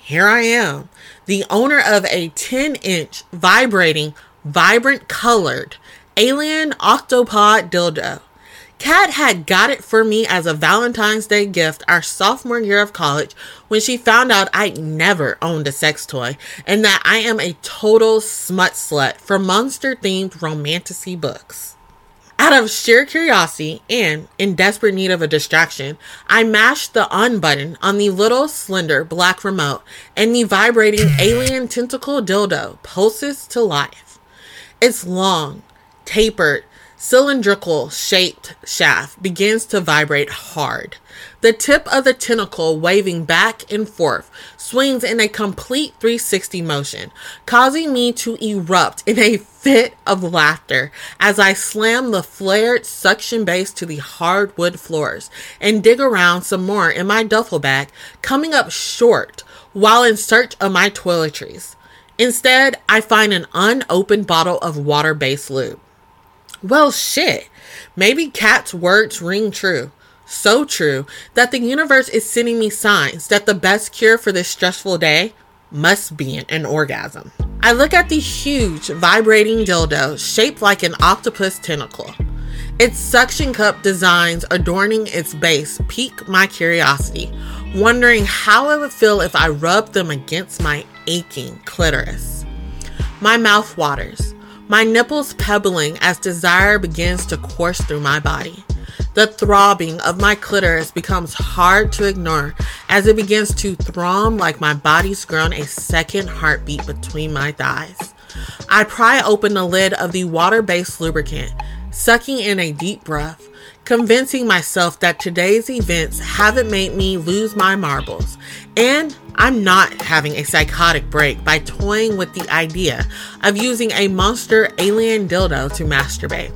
here I am, the owner of a ten-inch, vibrating, vibrant colored, alien octopod dildo. Kat had got it for me as a Valentine's Day gift our sophomore year of college when she found out I never owned a sex toy and that I am a total smut slut for monster-themed romantasy books. Out of sheer curiosity and in desperate need of a distraction, I mashed the on button on the little slender black remote and the vibrating alien tentacle dildo pulses to life. Its long, tapered, cylindrical shaped shaft begins to vibrate hard. The tip of the tentacle, waving back and forth, swings in a complete three sixty motion, causing me to erupt in a fit of laughter as I slam the flared suction base to the hardwood floors and dig around some more in my duffel bag, coming up short while in search of my toiletries. Instead, I find an unopened bottle of water-based lube. Well, shit. Maybe Kat's words ring true. So true that the universe is sending me signs that the best cure for this stressful day must be an orgasm. I look at the huge, vibrating dildo shaped like an octopus tentacle. Its suction cup designs adorning its base pique my curiosity, wondering how it would feel if I rubbed them against my aching clitoris. My mouth waters. My nipples pebbling as desire begins to course through my body. The throbbing of my clitoris becomes hard to ignore as it begins to thrum like my body's grown a second heartbeat between my thighs. I pry open the lid of the water-based lubricant, sucking in a deep breath, convincing myself that today's events haven't made me lose my marbles, and I'm not having a psychotic break by toying with the idea of using a monster alien dildo to masturbate.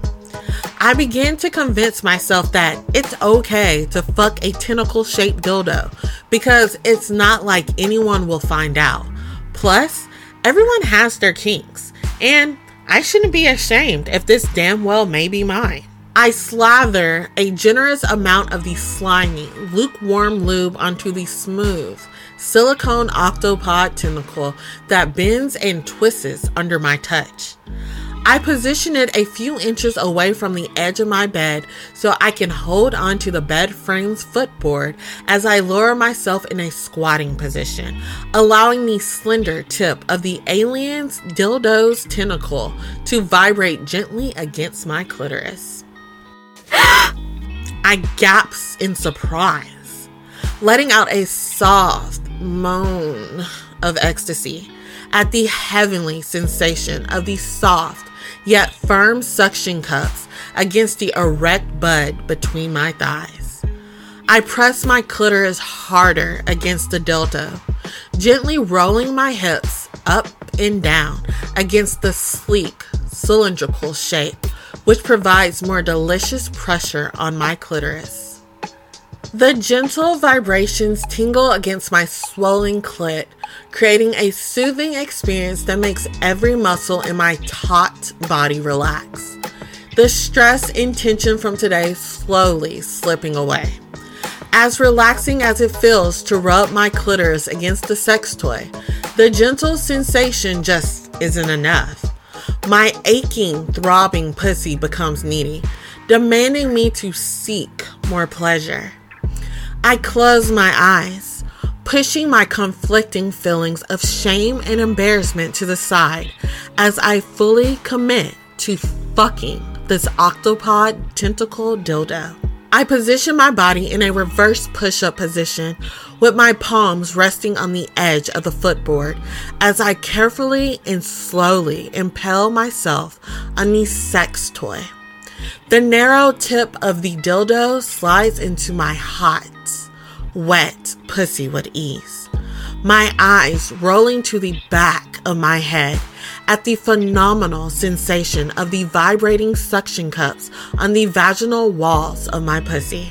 I begin to convince myself that it's okay to fuck a tentacle-shaped dildo because it's not like anyone will find out. Plus, everyone has their kinks, and I shouldn't be ashamed if this damn well may be mine. I slather a generous amount of the slimy, lukewarm lube onto the smooth, silicone octopod tentacle that bends and twists under my touch. I position it a few inches away from the edge of my bed so I can hold onto the bed frame's footboard as I lower myself in a squatting position, allowing the slender tip of the alien's dildo's tentacle to vibrate gently against my clitoris. I gasp in surprise, letting out a soft moan of ecstasy at the heavenly sensation of the soft yet firm suction cups against the erect bud between my thighs. I press my clitoris harder against the dildo, gently rolling my hips up and down against the sleek, cylindrical shape, which provides more delicious pressure on my clitoris. The gentle vibrations tingle against my swollen clit, creating a soothing experience that makes every muscle in my taut body relax. The stress and tension from today slowly slipping away. As relaxing as it feels to rub my clitoris against the sex toy, the gentle sensation just isn't enough. My aching, throbbing pussy becomes needy, demanding me to seek more pleasure. I close my eyes, pushing my conflicting feelings of shame and embarrassment to the side as I fully commit to fucking this octopod tentacle dildo. I position my body in a reverse push-up position with my palms resting on the edge of the footboard as I carefully and slowly impale myself on the sex toy. The narrow tip of the dildo slides into my hot, wet pussy with ease, my eyes rolling to the back of my head at the phenomenal sensation of the vibrating suction cups on the vaginal walls of my pussy.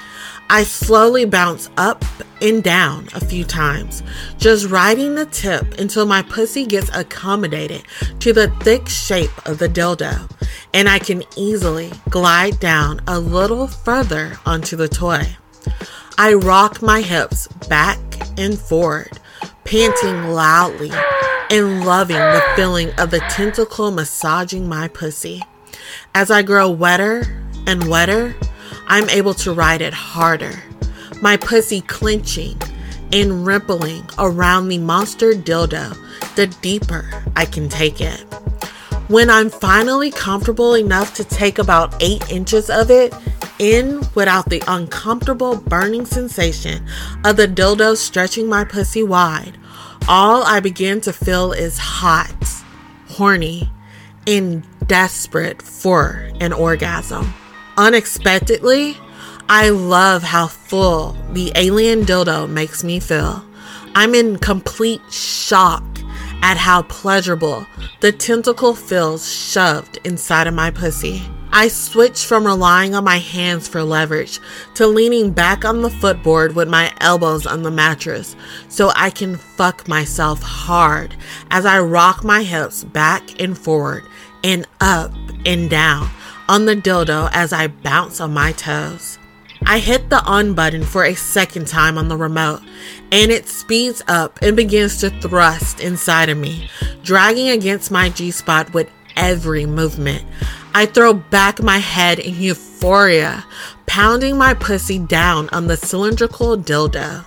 I slowly bounce up and down a few times, just riding the tip until my pussy gets accommodated to the thick shape of the dildo, and I can easily glide down a little further onto the toy. I rock my hips back and forward, panting loudly and loving the feeling of the tentacle massaging my pussy. As I grow wetter and wetter, I'm able to ride it harder, my pussy clenching and rippling around the monster dildo the deeper I can take it. When I'm finally comfortable enough to take about eight inches of it in without the uncomfortable burning sensation of the dildo stretching my pussy wide, all I begin to feel is hot, horny, and desperate for an orgasm. Unexpectedly, I love how full the alien dildo makes me feel. I'm in complete shock at how pleasurable the tentacle feels shoved inside of my pussy. I switch from relying on my hands for leverage to leaning back on the footboard with my elbows on the mattress so I can fuck myself hard as I rock my hips back and forward and up and down on the dildo as I bounce on my toes. I hit the on button for a second time on the remote, and it speeds up and begins to thrust inside of me, dragging against my G-spot with every movement. I throw back my head in euphoria, pounding my pussy down on the cylindrical dildo.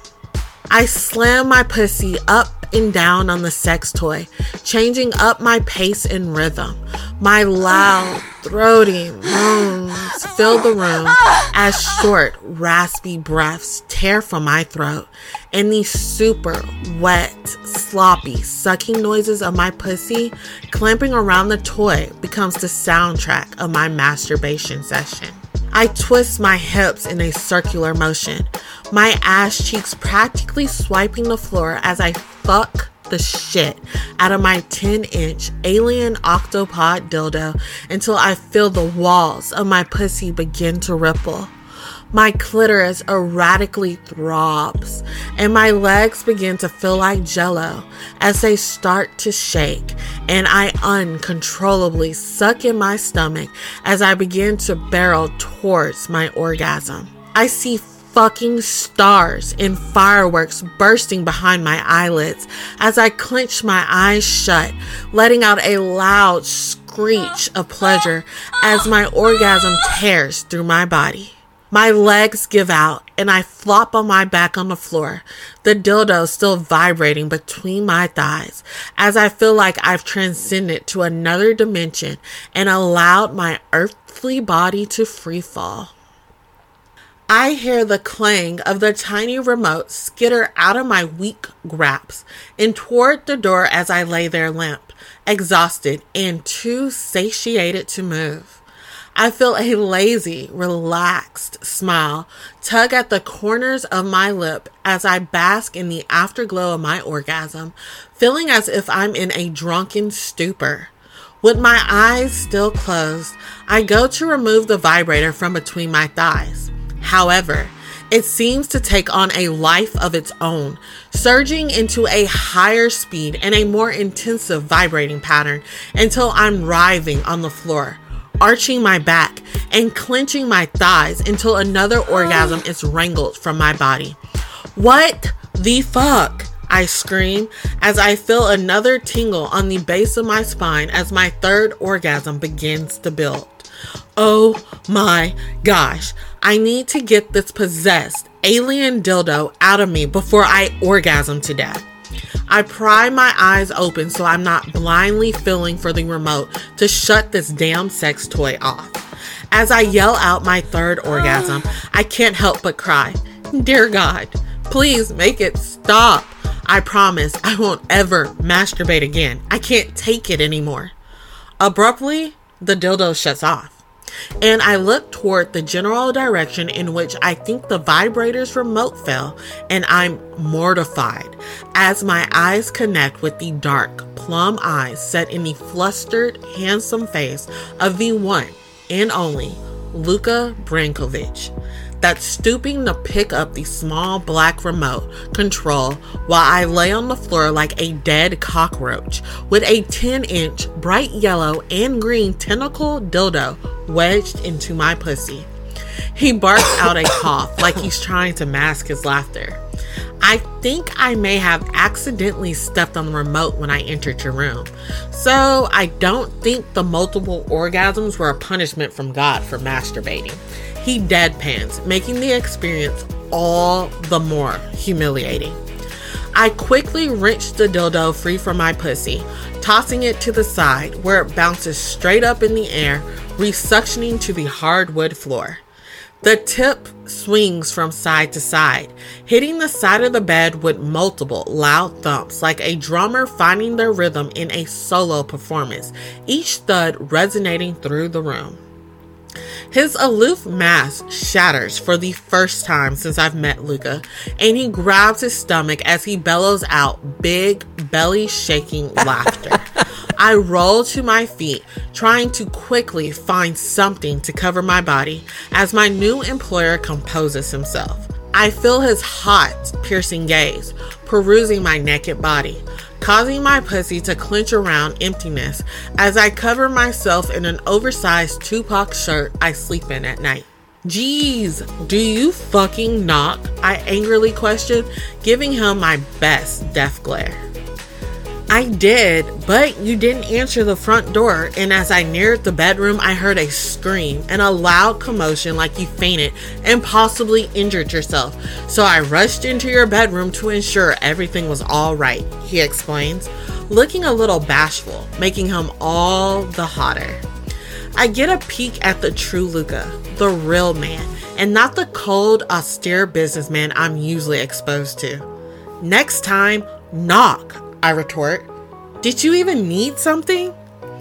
I slam my pussy up and down on the sex toy, changing up my pace and rhythm. My loud, throaty moans fill the room as short, raspy breaths tear from my throat, and the super wet, sloppy, sucking noises of my pussy clamping around the toy becomes the soundtrack of my masturbation session. I twist my hips in a circular motion, my ass cheeks practically swiping the floor as I fuck the shit out of my ten inch alien octopod dildo until I feel the walls of my pussy begin to ripple. My clitoris erratically throbs, and my legs begin to feel like jello as they start to shake, and I uncontrollably suck in my stomach as I begin to barrel towards my orgasm. I see fucking stars and fireworks bursting behind my eyelids as I clench my eyes shut, letting out a loud screech of pleasure as my orgasm tears through my body. My legs give out and I flop on my back on the floor, the dildo still vibrating between my thighs as I feel like I've transcended to another dimension and allowed my earthly body to free fall. I hear the clang of the tiny remote skitter out of my weak grasp and toward the door as I lay there limp, exhausted and too satiated to move. I feel a lazy, relaxed smile tug at the corners of my lip as I bask in the afterglow of my orgasm, feeling as if I'm in a drunken stupor. With my eyes still closed, I go to remove the vibrator from between my thighs. However, it seems to take on a life of its own, surging into a higher speed and a more intensive vibrating pattern until I'm writhing on the floor, arching my back and clenching my thighs until another orgasm is wrangled from my body. What the fuck? I scream as I feel another tingle on the base of my spine as my third orgasm begins to build. Oh my gosh, I need to get this possessed alien dildo out of me before I orgasm to death. I pry my eyes open so I'm not blindly feeling for the remote to shut this damn sex toy off. As I yell out my third orgasm, I can't help but cry. Dear God, please make it stop. I promise I won't ever masturbate again. I can't take it anymore. Abruptly, the dildo shuts off, and I look toward the general direction in which I think the vibrator's remote fell, and I'm mortified as my eyes connect with the dark, plum eyes set in the flustered, handsome face of the one and only Luka Brankovic, that's stooping to pick up the small black remote control while I lay on the floor like a dead cockroach with a ten inch bright yellow and green tentacle dildo wedged into my pussy. He barks out a cough like he's trying to mask his laughter. I think I may have accidentally stepped on the remote when I entered your room. So I don't think the multiple orgasms were a punishment from God for masturbating. He deadpans, making the experience all the more humiliating. I quickly wrenched the dildo free from my pussy, tossing it to the side where it bounces straight up in the air, resuctioning to the hardwood floor. The tip swings from side to side, hitting the side of the bed with multiple loud thumps like a drummer finding their rhythm in a solo performance, each thud resonating through the room. His aloof mask shatters for the first time since I've met Luca, and he grabs his stomach as he bellows out big, belly-shaking laughter. I roll to my feet, trying to quickly find something to cover my body as my new employer composes himself. I feel his hot, piercing gaze, perusing my naked body, causing my pussy to clench around emptiness as I cover myself in an oversized Tupac shirt I sleep in at night. Jeez, do you fucking knock? I angrily questioned, giving him my best death glare. I did, but you didn't answer the front door, and as I neared the bedroom, I heard a scream and a loud commotion like you fainted and possibly injured yourself. So I rushed into your bedroom to ensure everything was all right, he explains, looking a little bashful, making him all the hotter. I get a peek at the true Luca, the real man, and not the cold, austere businessman I'm usually exposed to. Next time, knock, I retort. Did you even need something?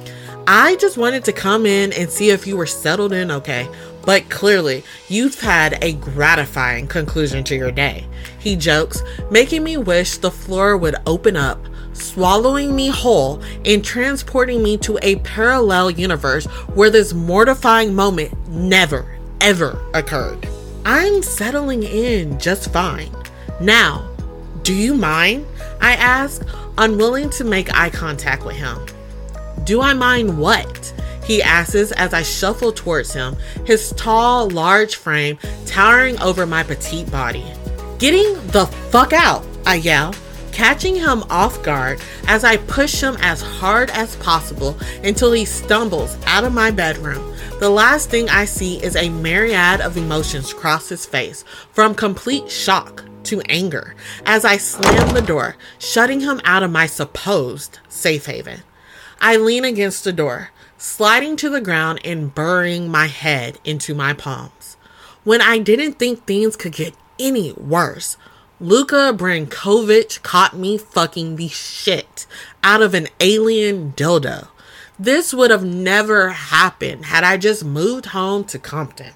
I just wanted to come in and see if you were settled in okay, but clearly you've had a gratifying conclusion to your day, he jokes, making me wish the floor would open up, swallowing me whole and transporting me to a parallel universe where this mortifying moment never, ever occurred. I'm settling in just fine. Now, do you mind? I ask, unwilling to make eye contact with him. Do I mind what? He asks as I shuffle towards him, his tall, large frame towering over my petite body. Getting the fuck out, I yell, catching him off guard as I push him as hard as possible until he stumbles out of my bedroom. The last thing I see is a myriad of emotions cross his face, from complete shock to anger, as I slam the door, shutting him out of my supposed safe haven. I lean against the door, sliding to the ground and burying my head into my palms. When I didn't think things could get any worse, Luca Brankovic caught me fucking the shit out of an alien dildo. This would have never happened had I just moved home to Compton.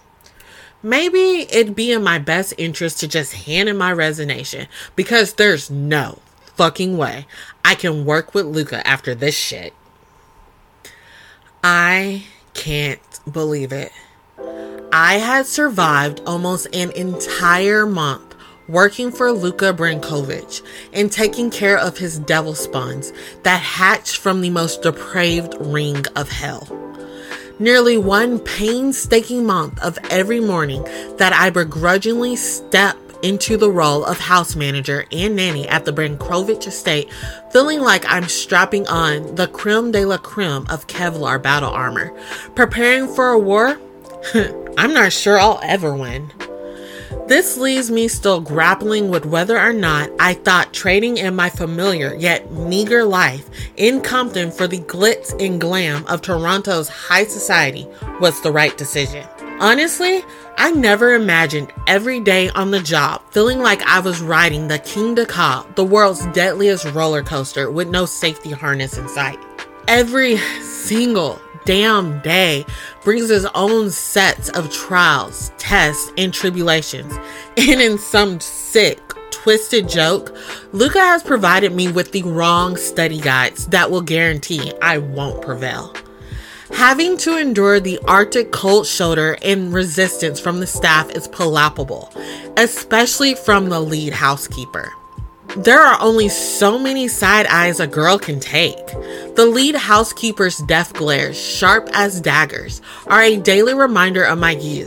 Maybe it'd be in my best interest to just hand in my resignation, because there's no fucking way I can work with Luca after this shit. I can't believe it. I had survived almost an entire month working for Luca Brankovic and taking care of his devil spawns that hatched from the most depraved ring of hell. Nearly one painstaking month of every morning that I begrudgingly step into the role of house manager and nanny at the Brankovic estate, feeling like I'm strapping on the creme de la creme of Kevlar battle armor. Preparing for a war? I'm not sure I'll ever win. This leaves me still grappling with whether or not I thought trading in my familiar yet meager life in Compton for the glitz and glam of Toronto's high society was the right decision. Honestly, I never imagined every day on the job feeling like I was riding the King de Ka, the world's deadliest roller coaster with no safety harness in sight. Every single damn day brings its own sets of trials, tests, and tribulations. And in some sick, twisted joke, Luca has provided me with the wrong study guides that will guarantee I won't prevail. Having to endure the Arctic cold shoulder and resistance from the staff is palpable, especially from the lead housekeeper. There are only so many side eyes a girl can take. The lead housekeeper's death glares, sharp as daggers, are a daily reminder of my youth,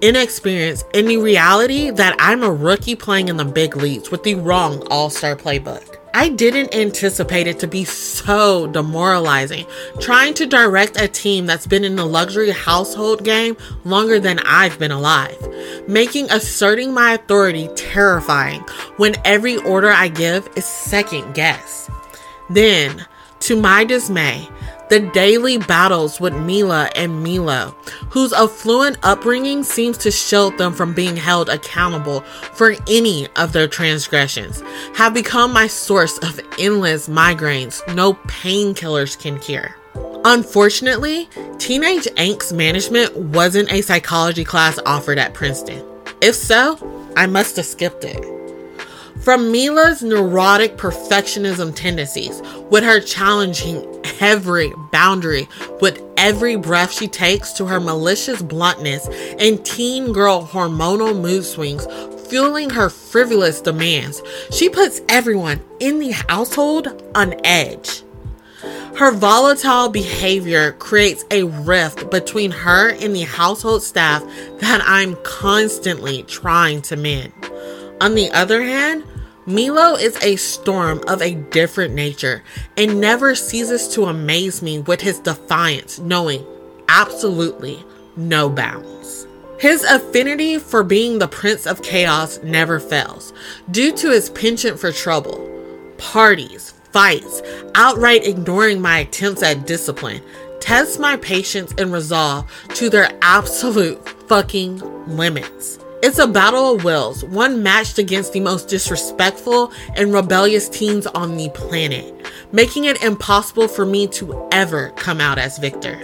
inexperience, and the reality that I'm a rookie playing in the big leagues with the wrong all-star playbook. I didn't anticipate it to be so demoralizing, trying to direct a team that's been in the luxury household game longer than I've been alive, making asserting my authority terrifying when every order I give is second guess. Then, to my dismay, the daily battles with Mila and Milo, whose affluent upbringing seems to shield them from being held accountable for any of their transgressions, have become my source of endless migraines no painkillers can cure. Unfortunately, teenage angst management wasn't a psychology class offered at Princeton. If so, I must have skipped it. From Mila's neurotic perfectionism tendencies, with her challenging every boundary with every breath she takes, to her malicious bluntness and teen girl hormonal mood swings fueling her frivolous demands, she puts everyone in the household on edge. Her volatile behavior creates a rift between her and the household staff that I'm constantly trying to mend. On the other hand, Milo is a storm of a different nature and never ceases to amaze me with his defiance, knowing absolutely no bounds. His affinity for being the Prince of Chaos never fails, due to his penchant for trouble, parties, fights, outright ignoring my attempts at discipline, tests my patience and resolve to their absolute fucking limits. It's a battle of wills, one matched against the most disrespectful and rebellious teens on the planet, making it impossible for me to ever come out as victor.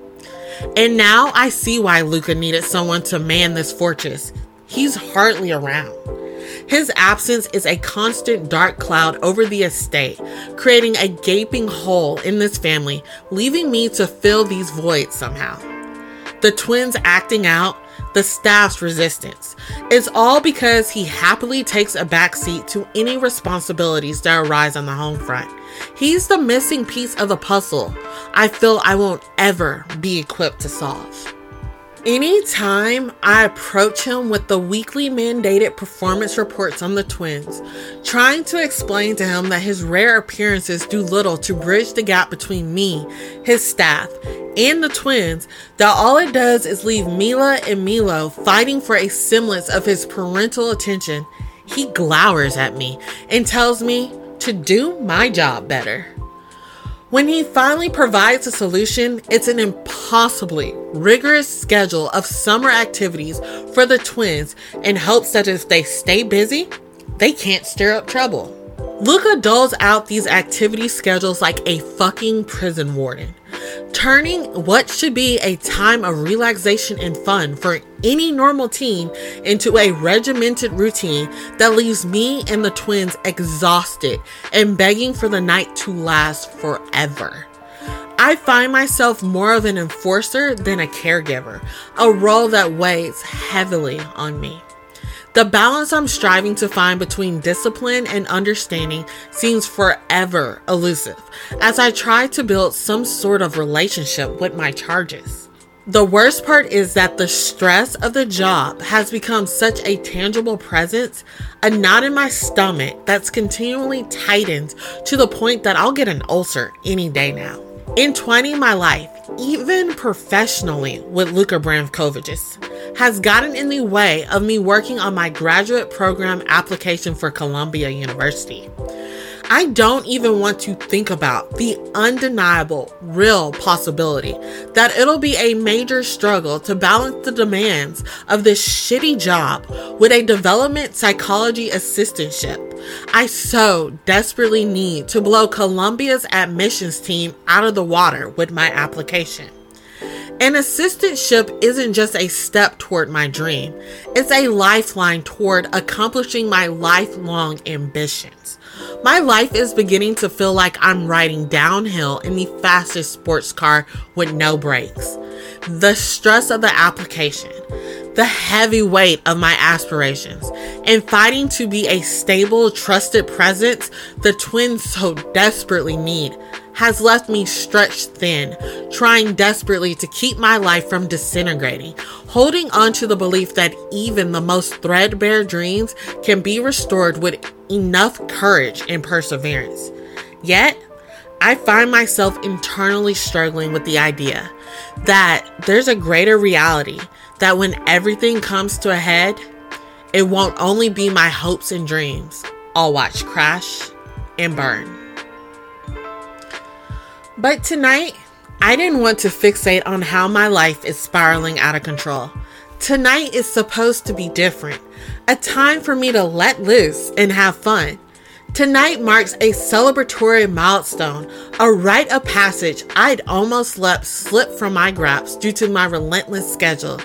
And now I see why Luka needed someone to man this fortress. He's hardly around. His absence is a constant dark cloud over the estate, creating a gaping hole in this family, leaving me to fill these voids somehow. The twins acting out, the staff's resistance. It's all because he happily takes a backseat to any responsibilities that arise on the home front. He's the missing piece of the puzzle I feel I won't ever be equipped to solve. Anytime I approach him with the weekly mandated performance reports on the twins, trying to explain to him that his rare appearances do little to bridge the gap between me, his staff, and the twins, that all it does is leave Mila and Milo fighting for a semblance of his parental attention, he glowers at me and tells me to do my job better. When he finally provides a solution, it's an impossibly rigorous schedule of summer activities for the twins in hopes that if they stay busy, they can't stir up trouble. Luka doles out these activity schedules like a fucking prison warden, turning what should be a time of relaxation and fun for any normal teen into a regimented routine that leaves me and the twins exhausted and begging for the night to last forever. I find myself more of an enforcer than a caregiver, a role that weighs heavily on me. The balance I'm striving to find between discipline and understanding seems forever elusive as I try to build some sort of relationship with my charges. The worst part is that the stress of the job has become such a tangible presence, a knot in my stomach that's continually tightened to the point that I'll get an ulcer any day now. Entwining my life, even professionally, with Luka Brankovic has gotten in the way of me working on my graduate program application for Columbia University. I don't even want to think about the undeniable, real possibility that it'll be a major struggle to balance the demands of this shitty job with a development psychology assistantship I so desperately need to blow Columbia's admissions team out of the water with my application. An assistantship isn't just a step toward my dream. It's a lifeline toward accomplishing my lifelong ambitions. My life is beginning to feel like I'm riding downhill in the fastest sports car with no brakes. The stress of the application, the heavy weight of my aspirations, and fighting to be a stable, trusted presence the twins so desperately need has left me stretched thin, trying desperately to keep my life from disintegrating, holding on to the belief that even the most threadbare dreams can be restored with enough courage and perseverance. Yet, I find myself internally struggling with the idea that there's a greater reality, that when everything comes to a head, it won't only be my hopes and dreams I'll watch crash and burn. But tonight, I didn't want to fixate on how my life is spiraling out of control. Tonight is supposed to be different, a time for me to let loose and have fun. Tonight marks a celebratory milestone, a rite of passage I'd almost let slip from my grasp due to my relentless schedule.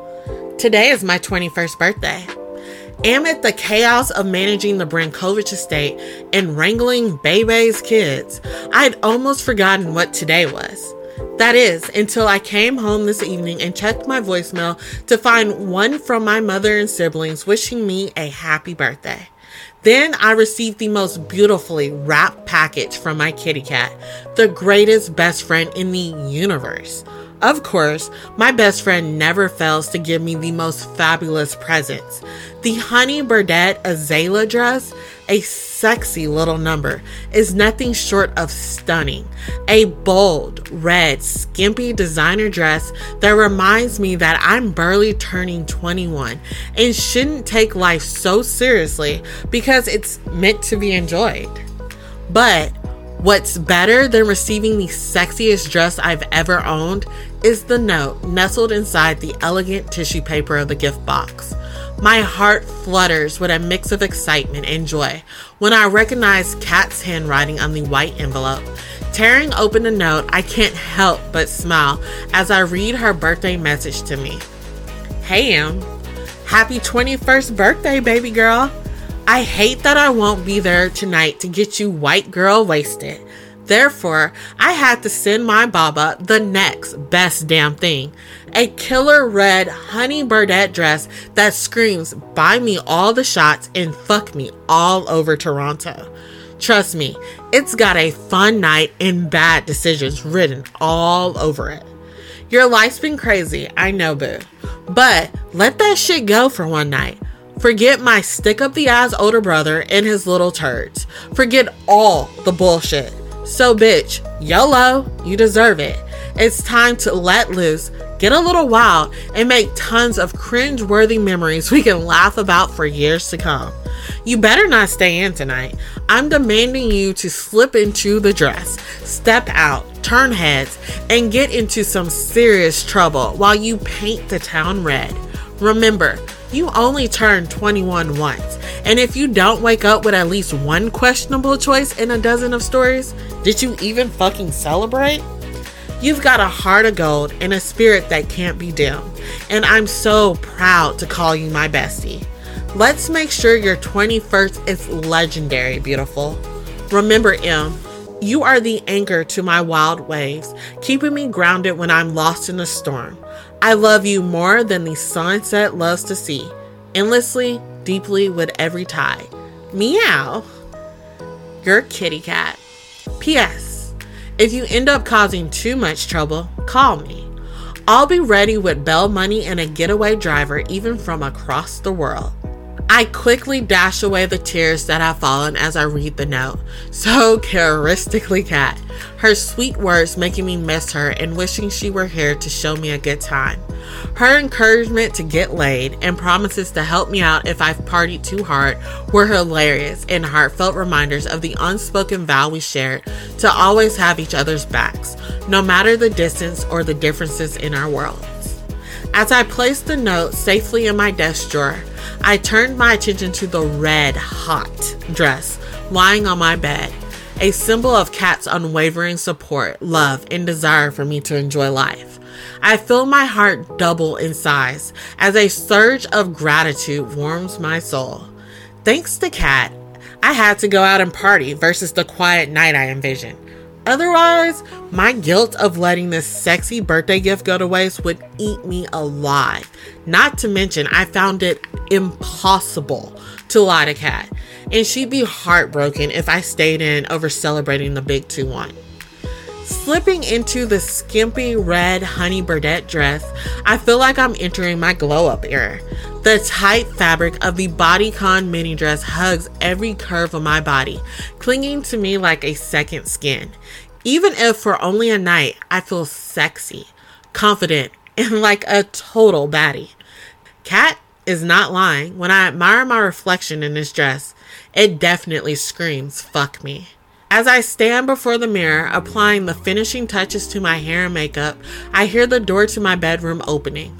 Today is my twenty-first birthday. Amid the chaos of managing the Brankovich estate and wrangling Bebe's kids, I'd almost forgotten what today was. That is, until I came home this evening and checked my voicemail to find one from my mother and siblings wishing me a happy birthday. Then I received the most beautifully wrapped package from my kitty cat, the greatest best friend in the universe. Of course, my best friend never fails to give me the most fabulous presents. The Honey Birdette Azalea dress, a sexy little number, is nothing short of stunning. A bold, red, skimpy designer dress that reminds me that I'm barely turning twenty-one and shouldn't take life so seriously because it's meant to be enjoyed. But what's better than receiving the sexiest dress I've ever owned is the note nestled inside the elegant tissue paper of the gift box. My heart flutters with a mix of excitement and joy when I recognize Kat's handwriting on the white envelope. Tearing open the note, I can't help but smile as I read her birthday message to me. Hey, Em. Happy twenty-first birthday, baby girl. I hate that I won't be there tonight to get you white girl wasted. Therefore, I had to send my Baba the next best damn thing. A killer red Honey Birdette dress that screams buy me all the shots and fuck me all over Toronto. Trust me, it's got a fun night and bad decisions written all over it. Your life's been crazy, I know, boo. But let that shit go for one night. Forget my stick-up-the-ass older brother and his little turds. Forget all the bullshit. So bitch, YOLO, you deserve it. It's time to let loose, get a little wild, and make tons of cringe-worthy memories we can laugh about for years to come. You better not stay in tonight. I'm demanding you to slip into the dress, step out, turn heads, and get into some serious trouble while you paint the town red. Remember, you only turn twenty-one once, and if you don't wake up with at least one questionable choice in a dozen of stories, did you even fucking celebrate? You've got a heart of gold and a spirit that can't be dimmed, and I'm so proud to call you my bestie. Let's make sure your twenty-first is legendary, beautiful. Remember, Em, you are the anchor to my wild waves, keeping me grounded when I'm lost in a storm. I love you more than the sunset loves to see, endlessly, deeply, with every tide. Meow. Your kitty cat. P S. If you end up causing too much trouble, call me. I'll be ready with bail money and a getaway driver even from across the world. I quickly dash away the tears that have fallen as I read the note. So characteristically Kat. Her sweet words making me miss her and wishing she were here to show me a good time. Her encouragement to get laid and promises to help me out if I've partied too hard were hilarious and heartfelt reminders of the unspoken vow we shared to always have each other's backs, no matter the distance or the differences in our worlds. As I placed the note safely in my desk drawer, I turned my attention to the red, hot dress lying on my bed, a symbol of Kat's unwavering support, love, and desire for me to enjoy life. I feel my heart double in size as a surge of gratitude warms my soul. Thanks to Kat, I had to go out and party versus the quiet night I envisioned. Otherwise, my guilt of letting this sexy birthday gift go to waste would eat me alive. Not to mention, I found it impossible to lie to Kat, and she'd be heartbroken if I stayed in over celebrating the big two one. Slipping into the skimpy red honey burdette dress, I feel like I'm entering my glow-up era. The tight fabric of the bodycon mini dress hugs every curve of my body, clinging to me like a second skin. Even if for only a night, I feel sexy, confident, and like a total baddie. Kat is not lying. When I admire my reflection in this dress, it definitely screams, fuck me. As I stand before the mirror, applying the finishing touches to my hair and makeup, I hear the door to my bedroom opening.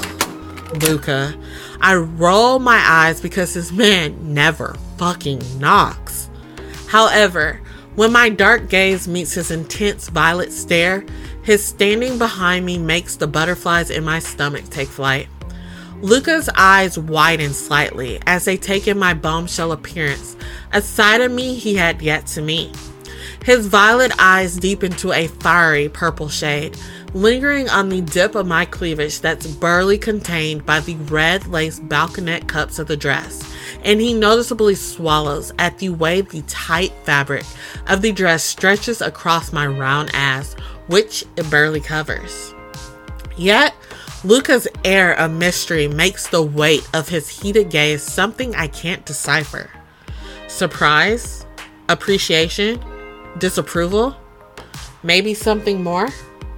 Luca. I roll my eyes because this man never fucking knocks. However, when my dark gaze meets his intense violet stare, his standing behind me makes the butterflies in my stomach take flight. Luca's eyes widen slightly as they take in my bombshell appearance, a side of me he had yet to meet. His violet eyes deepen to a fiery purple shade, lingering on the dip of my cleavage that's barely contained by the red lace balconette cups of the dress, and he noticeably swallows at the way the tight fabric of the dress stretches across my round ass, which it barely covers. Yet, Luca's air of mystery makes the weight of his heated gaze something I can't decipher. Surprise? Appreciation? Disapproval? Maybe something more?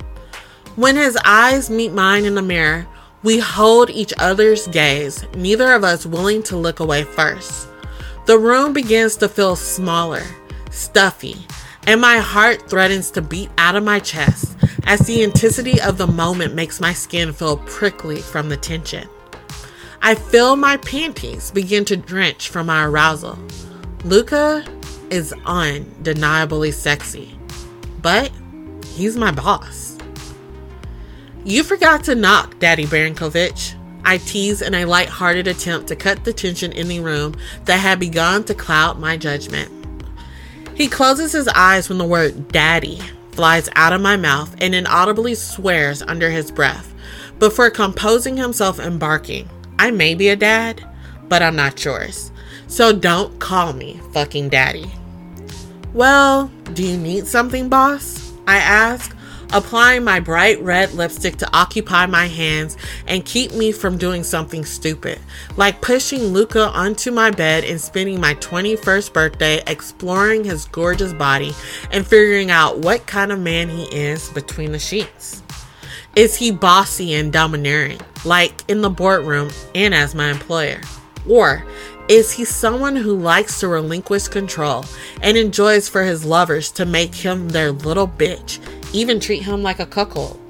When his eyes meet mine in the mirror, we hold each other's gaze, neither of us willing to look away first. The room begins to feel smaller, stuffy, and my heart threatens to beat out of my chest as the intensity of the moment makes my skin feel prickly from the tension. I feel my panties begin to drench from my arousal. Luca is undeniably sexy, but he's my boss. You forgot to knock, Daddy Barankovich. I tease in a light-hearted attempt to cut the tension in the room that had begun to cloud my judgment. He closes his eyes when the word daddy flies out of my mouth and inaudibly swears under his breath, before composing himself and barking, I may be a dad, but I'm not yours. So don't call me fucking daddy. Well, do you need something, boss? I ask, applying my bright red lipstick to occupy my hands and keep me from doing something stupid, like pushing Luca onto my bed and spending my twenty-first birthday exploring his gorgeous body and figuring out what kind of man he is between the sheets. Is he bossy and domineering, like in the boardroom and as my employer? Or is he someone who likes to relinquish control and enjoys for his lovers to make him their little bitch, even treat him like a cuckold?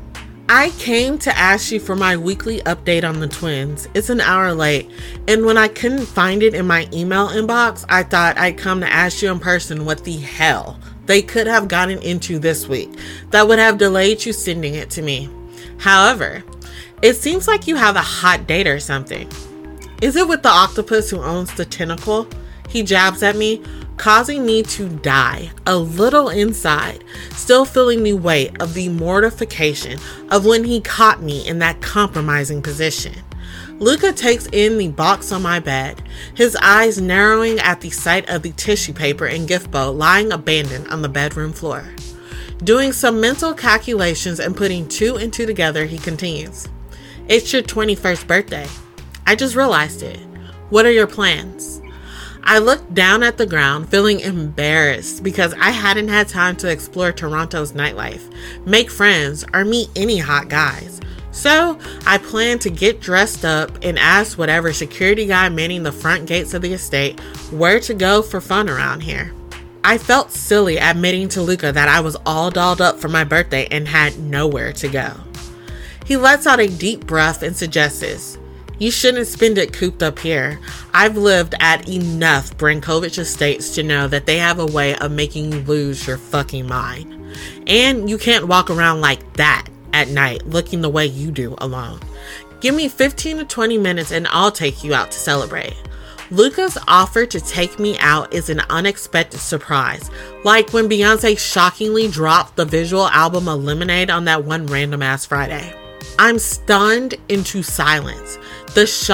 I came to ask you for my weekly update on the twins. It's an hour late, and when I couldn't find it in my email inbox, I thought I'd come to ask you in person what the hell they could have gotten into this week that would have delayed you sending it to me. However, it seems like you have a hot date or something. Is it with the octopus who owns the tentacle? He jabs at me, causing me to die a little inside, still feeling the weight of the mortification of when he caught me in that compromising position. Luca takes in the box on my bed, his eyes narrowing at the sight of the tissue paper and gift bow lying abandoned on the bedroom floor. Doing some mental calculations and putting two and two together, he continues, "It's your twenty-first birthday. I just realized it. What are your plans?" I looked down at the ground, feeling embarrassed because I hadn't had time to explore Toronto's nightlife, make friends, or meet any hot guys. So I planned to get dressed up and ask whatever security guy manning the front gates of the estate where to go for fun around here. I felt silly admitting to Luca that I was all dolled up for my birthday and had nowhere to go. He lets out a deep breath and suggests, "You shouldn't spend it cooped up here. I've lived at enough Brankovich estates to know that they have a way of making you lose your fucking mind. And you can't walk around like that at night looking the way you do alone. Give me fifteen to twenty minutes and I'll take you out to celebrate." Luca's offer to take me out is an unexpected surprise, like when Beyonce shockingly dropped the visual album of Lemonade on that one random ass Friday. I'm stunned into silence, the shock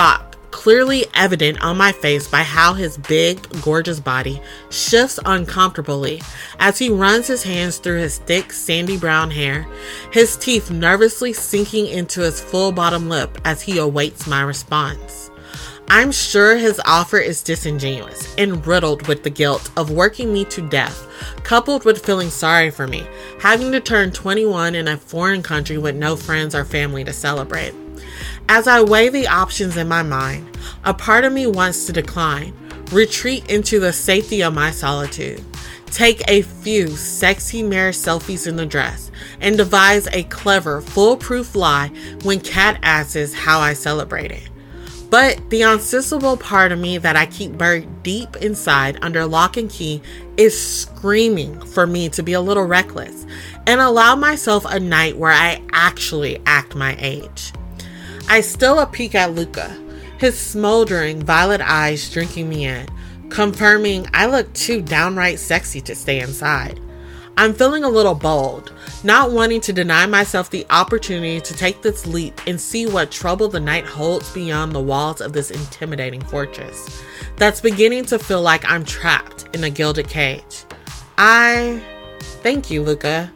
clearly evident on my face by how his big, gorgeous body shifts uncomfortably as he runs his hands through his thick, sandy brown hair, his teeth nervously sinking into his full bottom lip as he awaits my response. I'm sure his offer is disingenuous and riddled with the guilt of working me to death, coupled with feeling sorry for me, having to turn twenty-one in a foreign country with no friends or family to celebrate. As I weigh the options in my mind, a part of me wants to decline, retreat into the safety of my solitude, take a few sexy mirror selfies in the dress, and devise a clever, foolproof lie when Kat asks how I celebrated. But the unsensible part of me that I keep buried deep inside under lock and key is screaming for me to be a little reckless and allow myself a night where I actually act my age. I steal a peek at Luca, his smoldering violet eyes drinking me in, confirming I look too downright sexy to stay inside. I'm feeling a little bold, not wanting to deny myself the opportunity to take this leap and see what trouble the night holds beyond the walls of this intimidating fortress that's beginning to feel like I'm trapped in a gilded cage. I... Thank you, Luca.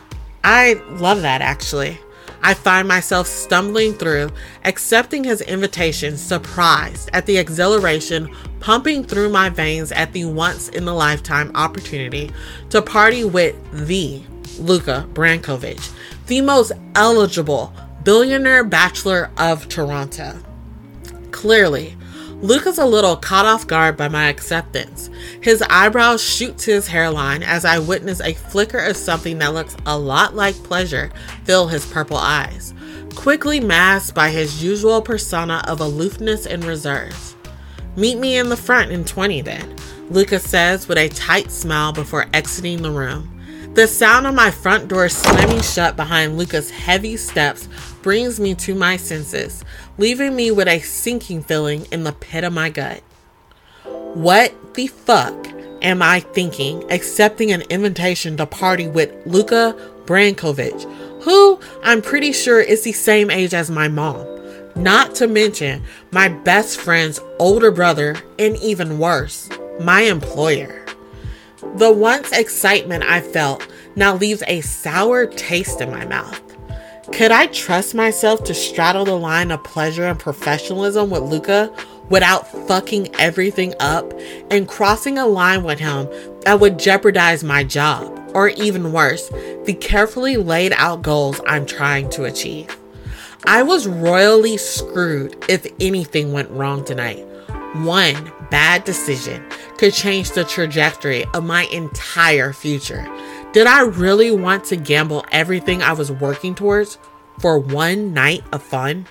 I love that, actually. I find myself stumbling through, accepting his invitation, surprised at the exhilaration pumping through my veins at the once-in-a-lifetime opportunity to party with the Luka Brankovic, the most eligible billionaire bachelor of Toronto. Clearly, Luca's a little caught off guard by my acceptance. His eyebrows shoot to his hairline as I witness a flicker of something that looks a lot like pleasure fill his purple eyes, quickly masked by his usual persona of aloofness and reserve. Meet me in the front in twenty then, Luca says with a tight smile before exiting the room. The sound of my front door slamming shut behind Luca's heavy steps brings me to my senses, leaving me with a sinking feeling in the pit of my gut. What the fuck am I thinking accepting an invitation to party with Luka Brankovic, who I'm pretty sure is the same age as my mom, not to mention my best friend's older brother, and even worse, my employer. The once excitement I felt now leaves a sour taste in my mouth. Could I trust myself to straddle the line of pleasure and professionalism with Luca without fucking everything up and crossing a line with him that would jeopardize my job, or even worse, the carefully laid out goals I'm trying to achieve? I was royally screwed if anything went wrong tonight. One bad decision could change the trajectory of my entire future. Did I really want to gamble everything I was working towards for one night of fun?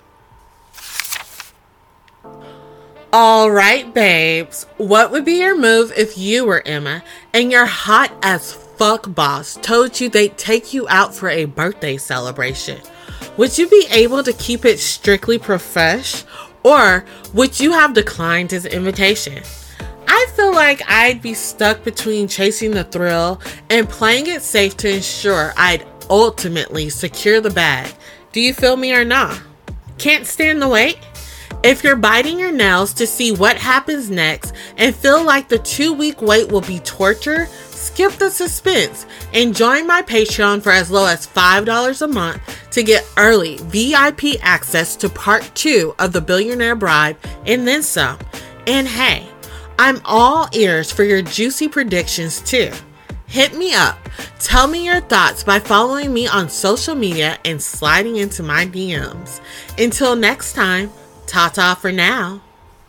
All right, babes. What would be your move if you were Emma and your hot as fuck boss told you they'd take you out for a birthday celebration? Would you be able to keep it strictly profesh, or would you have declined his invitation? I feel like I'd be stuck between chasing the thrill and playing it safe to ensure I'd ultimately secure the bag. Do you feel me or not? Can't stand the wait? If you're biting your nails to see what happens next and feel like the two-week wait will be torture, skip the suspense and join my Patreon for as low as five dollars a month to get early V I P access to part two of The Billionaire Bribe and then some. And hey, I'm all ears for your juicy predictions too. Hit me up. Tell me your thoughts by following me on social media and sliding into my D Ms. Until next time, ta-ta for now.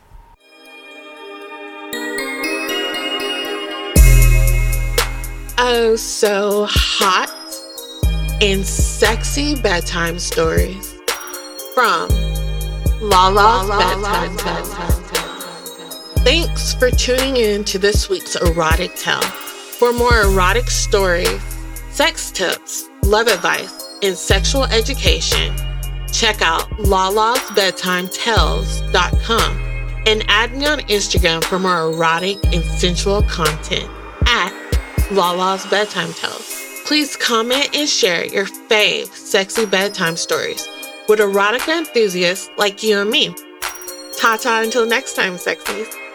Oh, so hot and sexy bedtime stories from Lala's Bedtime Tales. Thanks for tuning in to this week's erotic tale. For more erotic stories, sex tips, love advice, and sexual education, check out lalas bedtime tales dot com and add me on Instagram for more erotic and sensual content at Lala's Bedtime Tales. Please comment and share your fave sexy bedtime stories with erotica enthusiasts like you and me. Ta-ta until next time, sexies.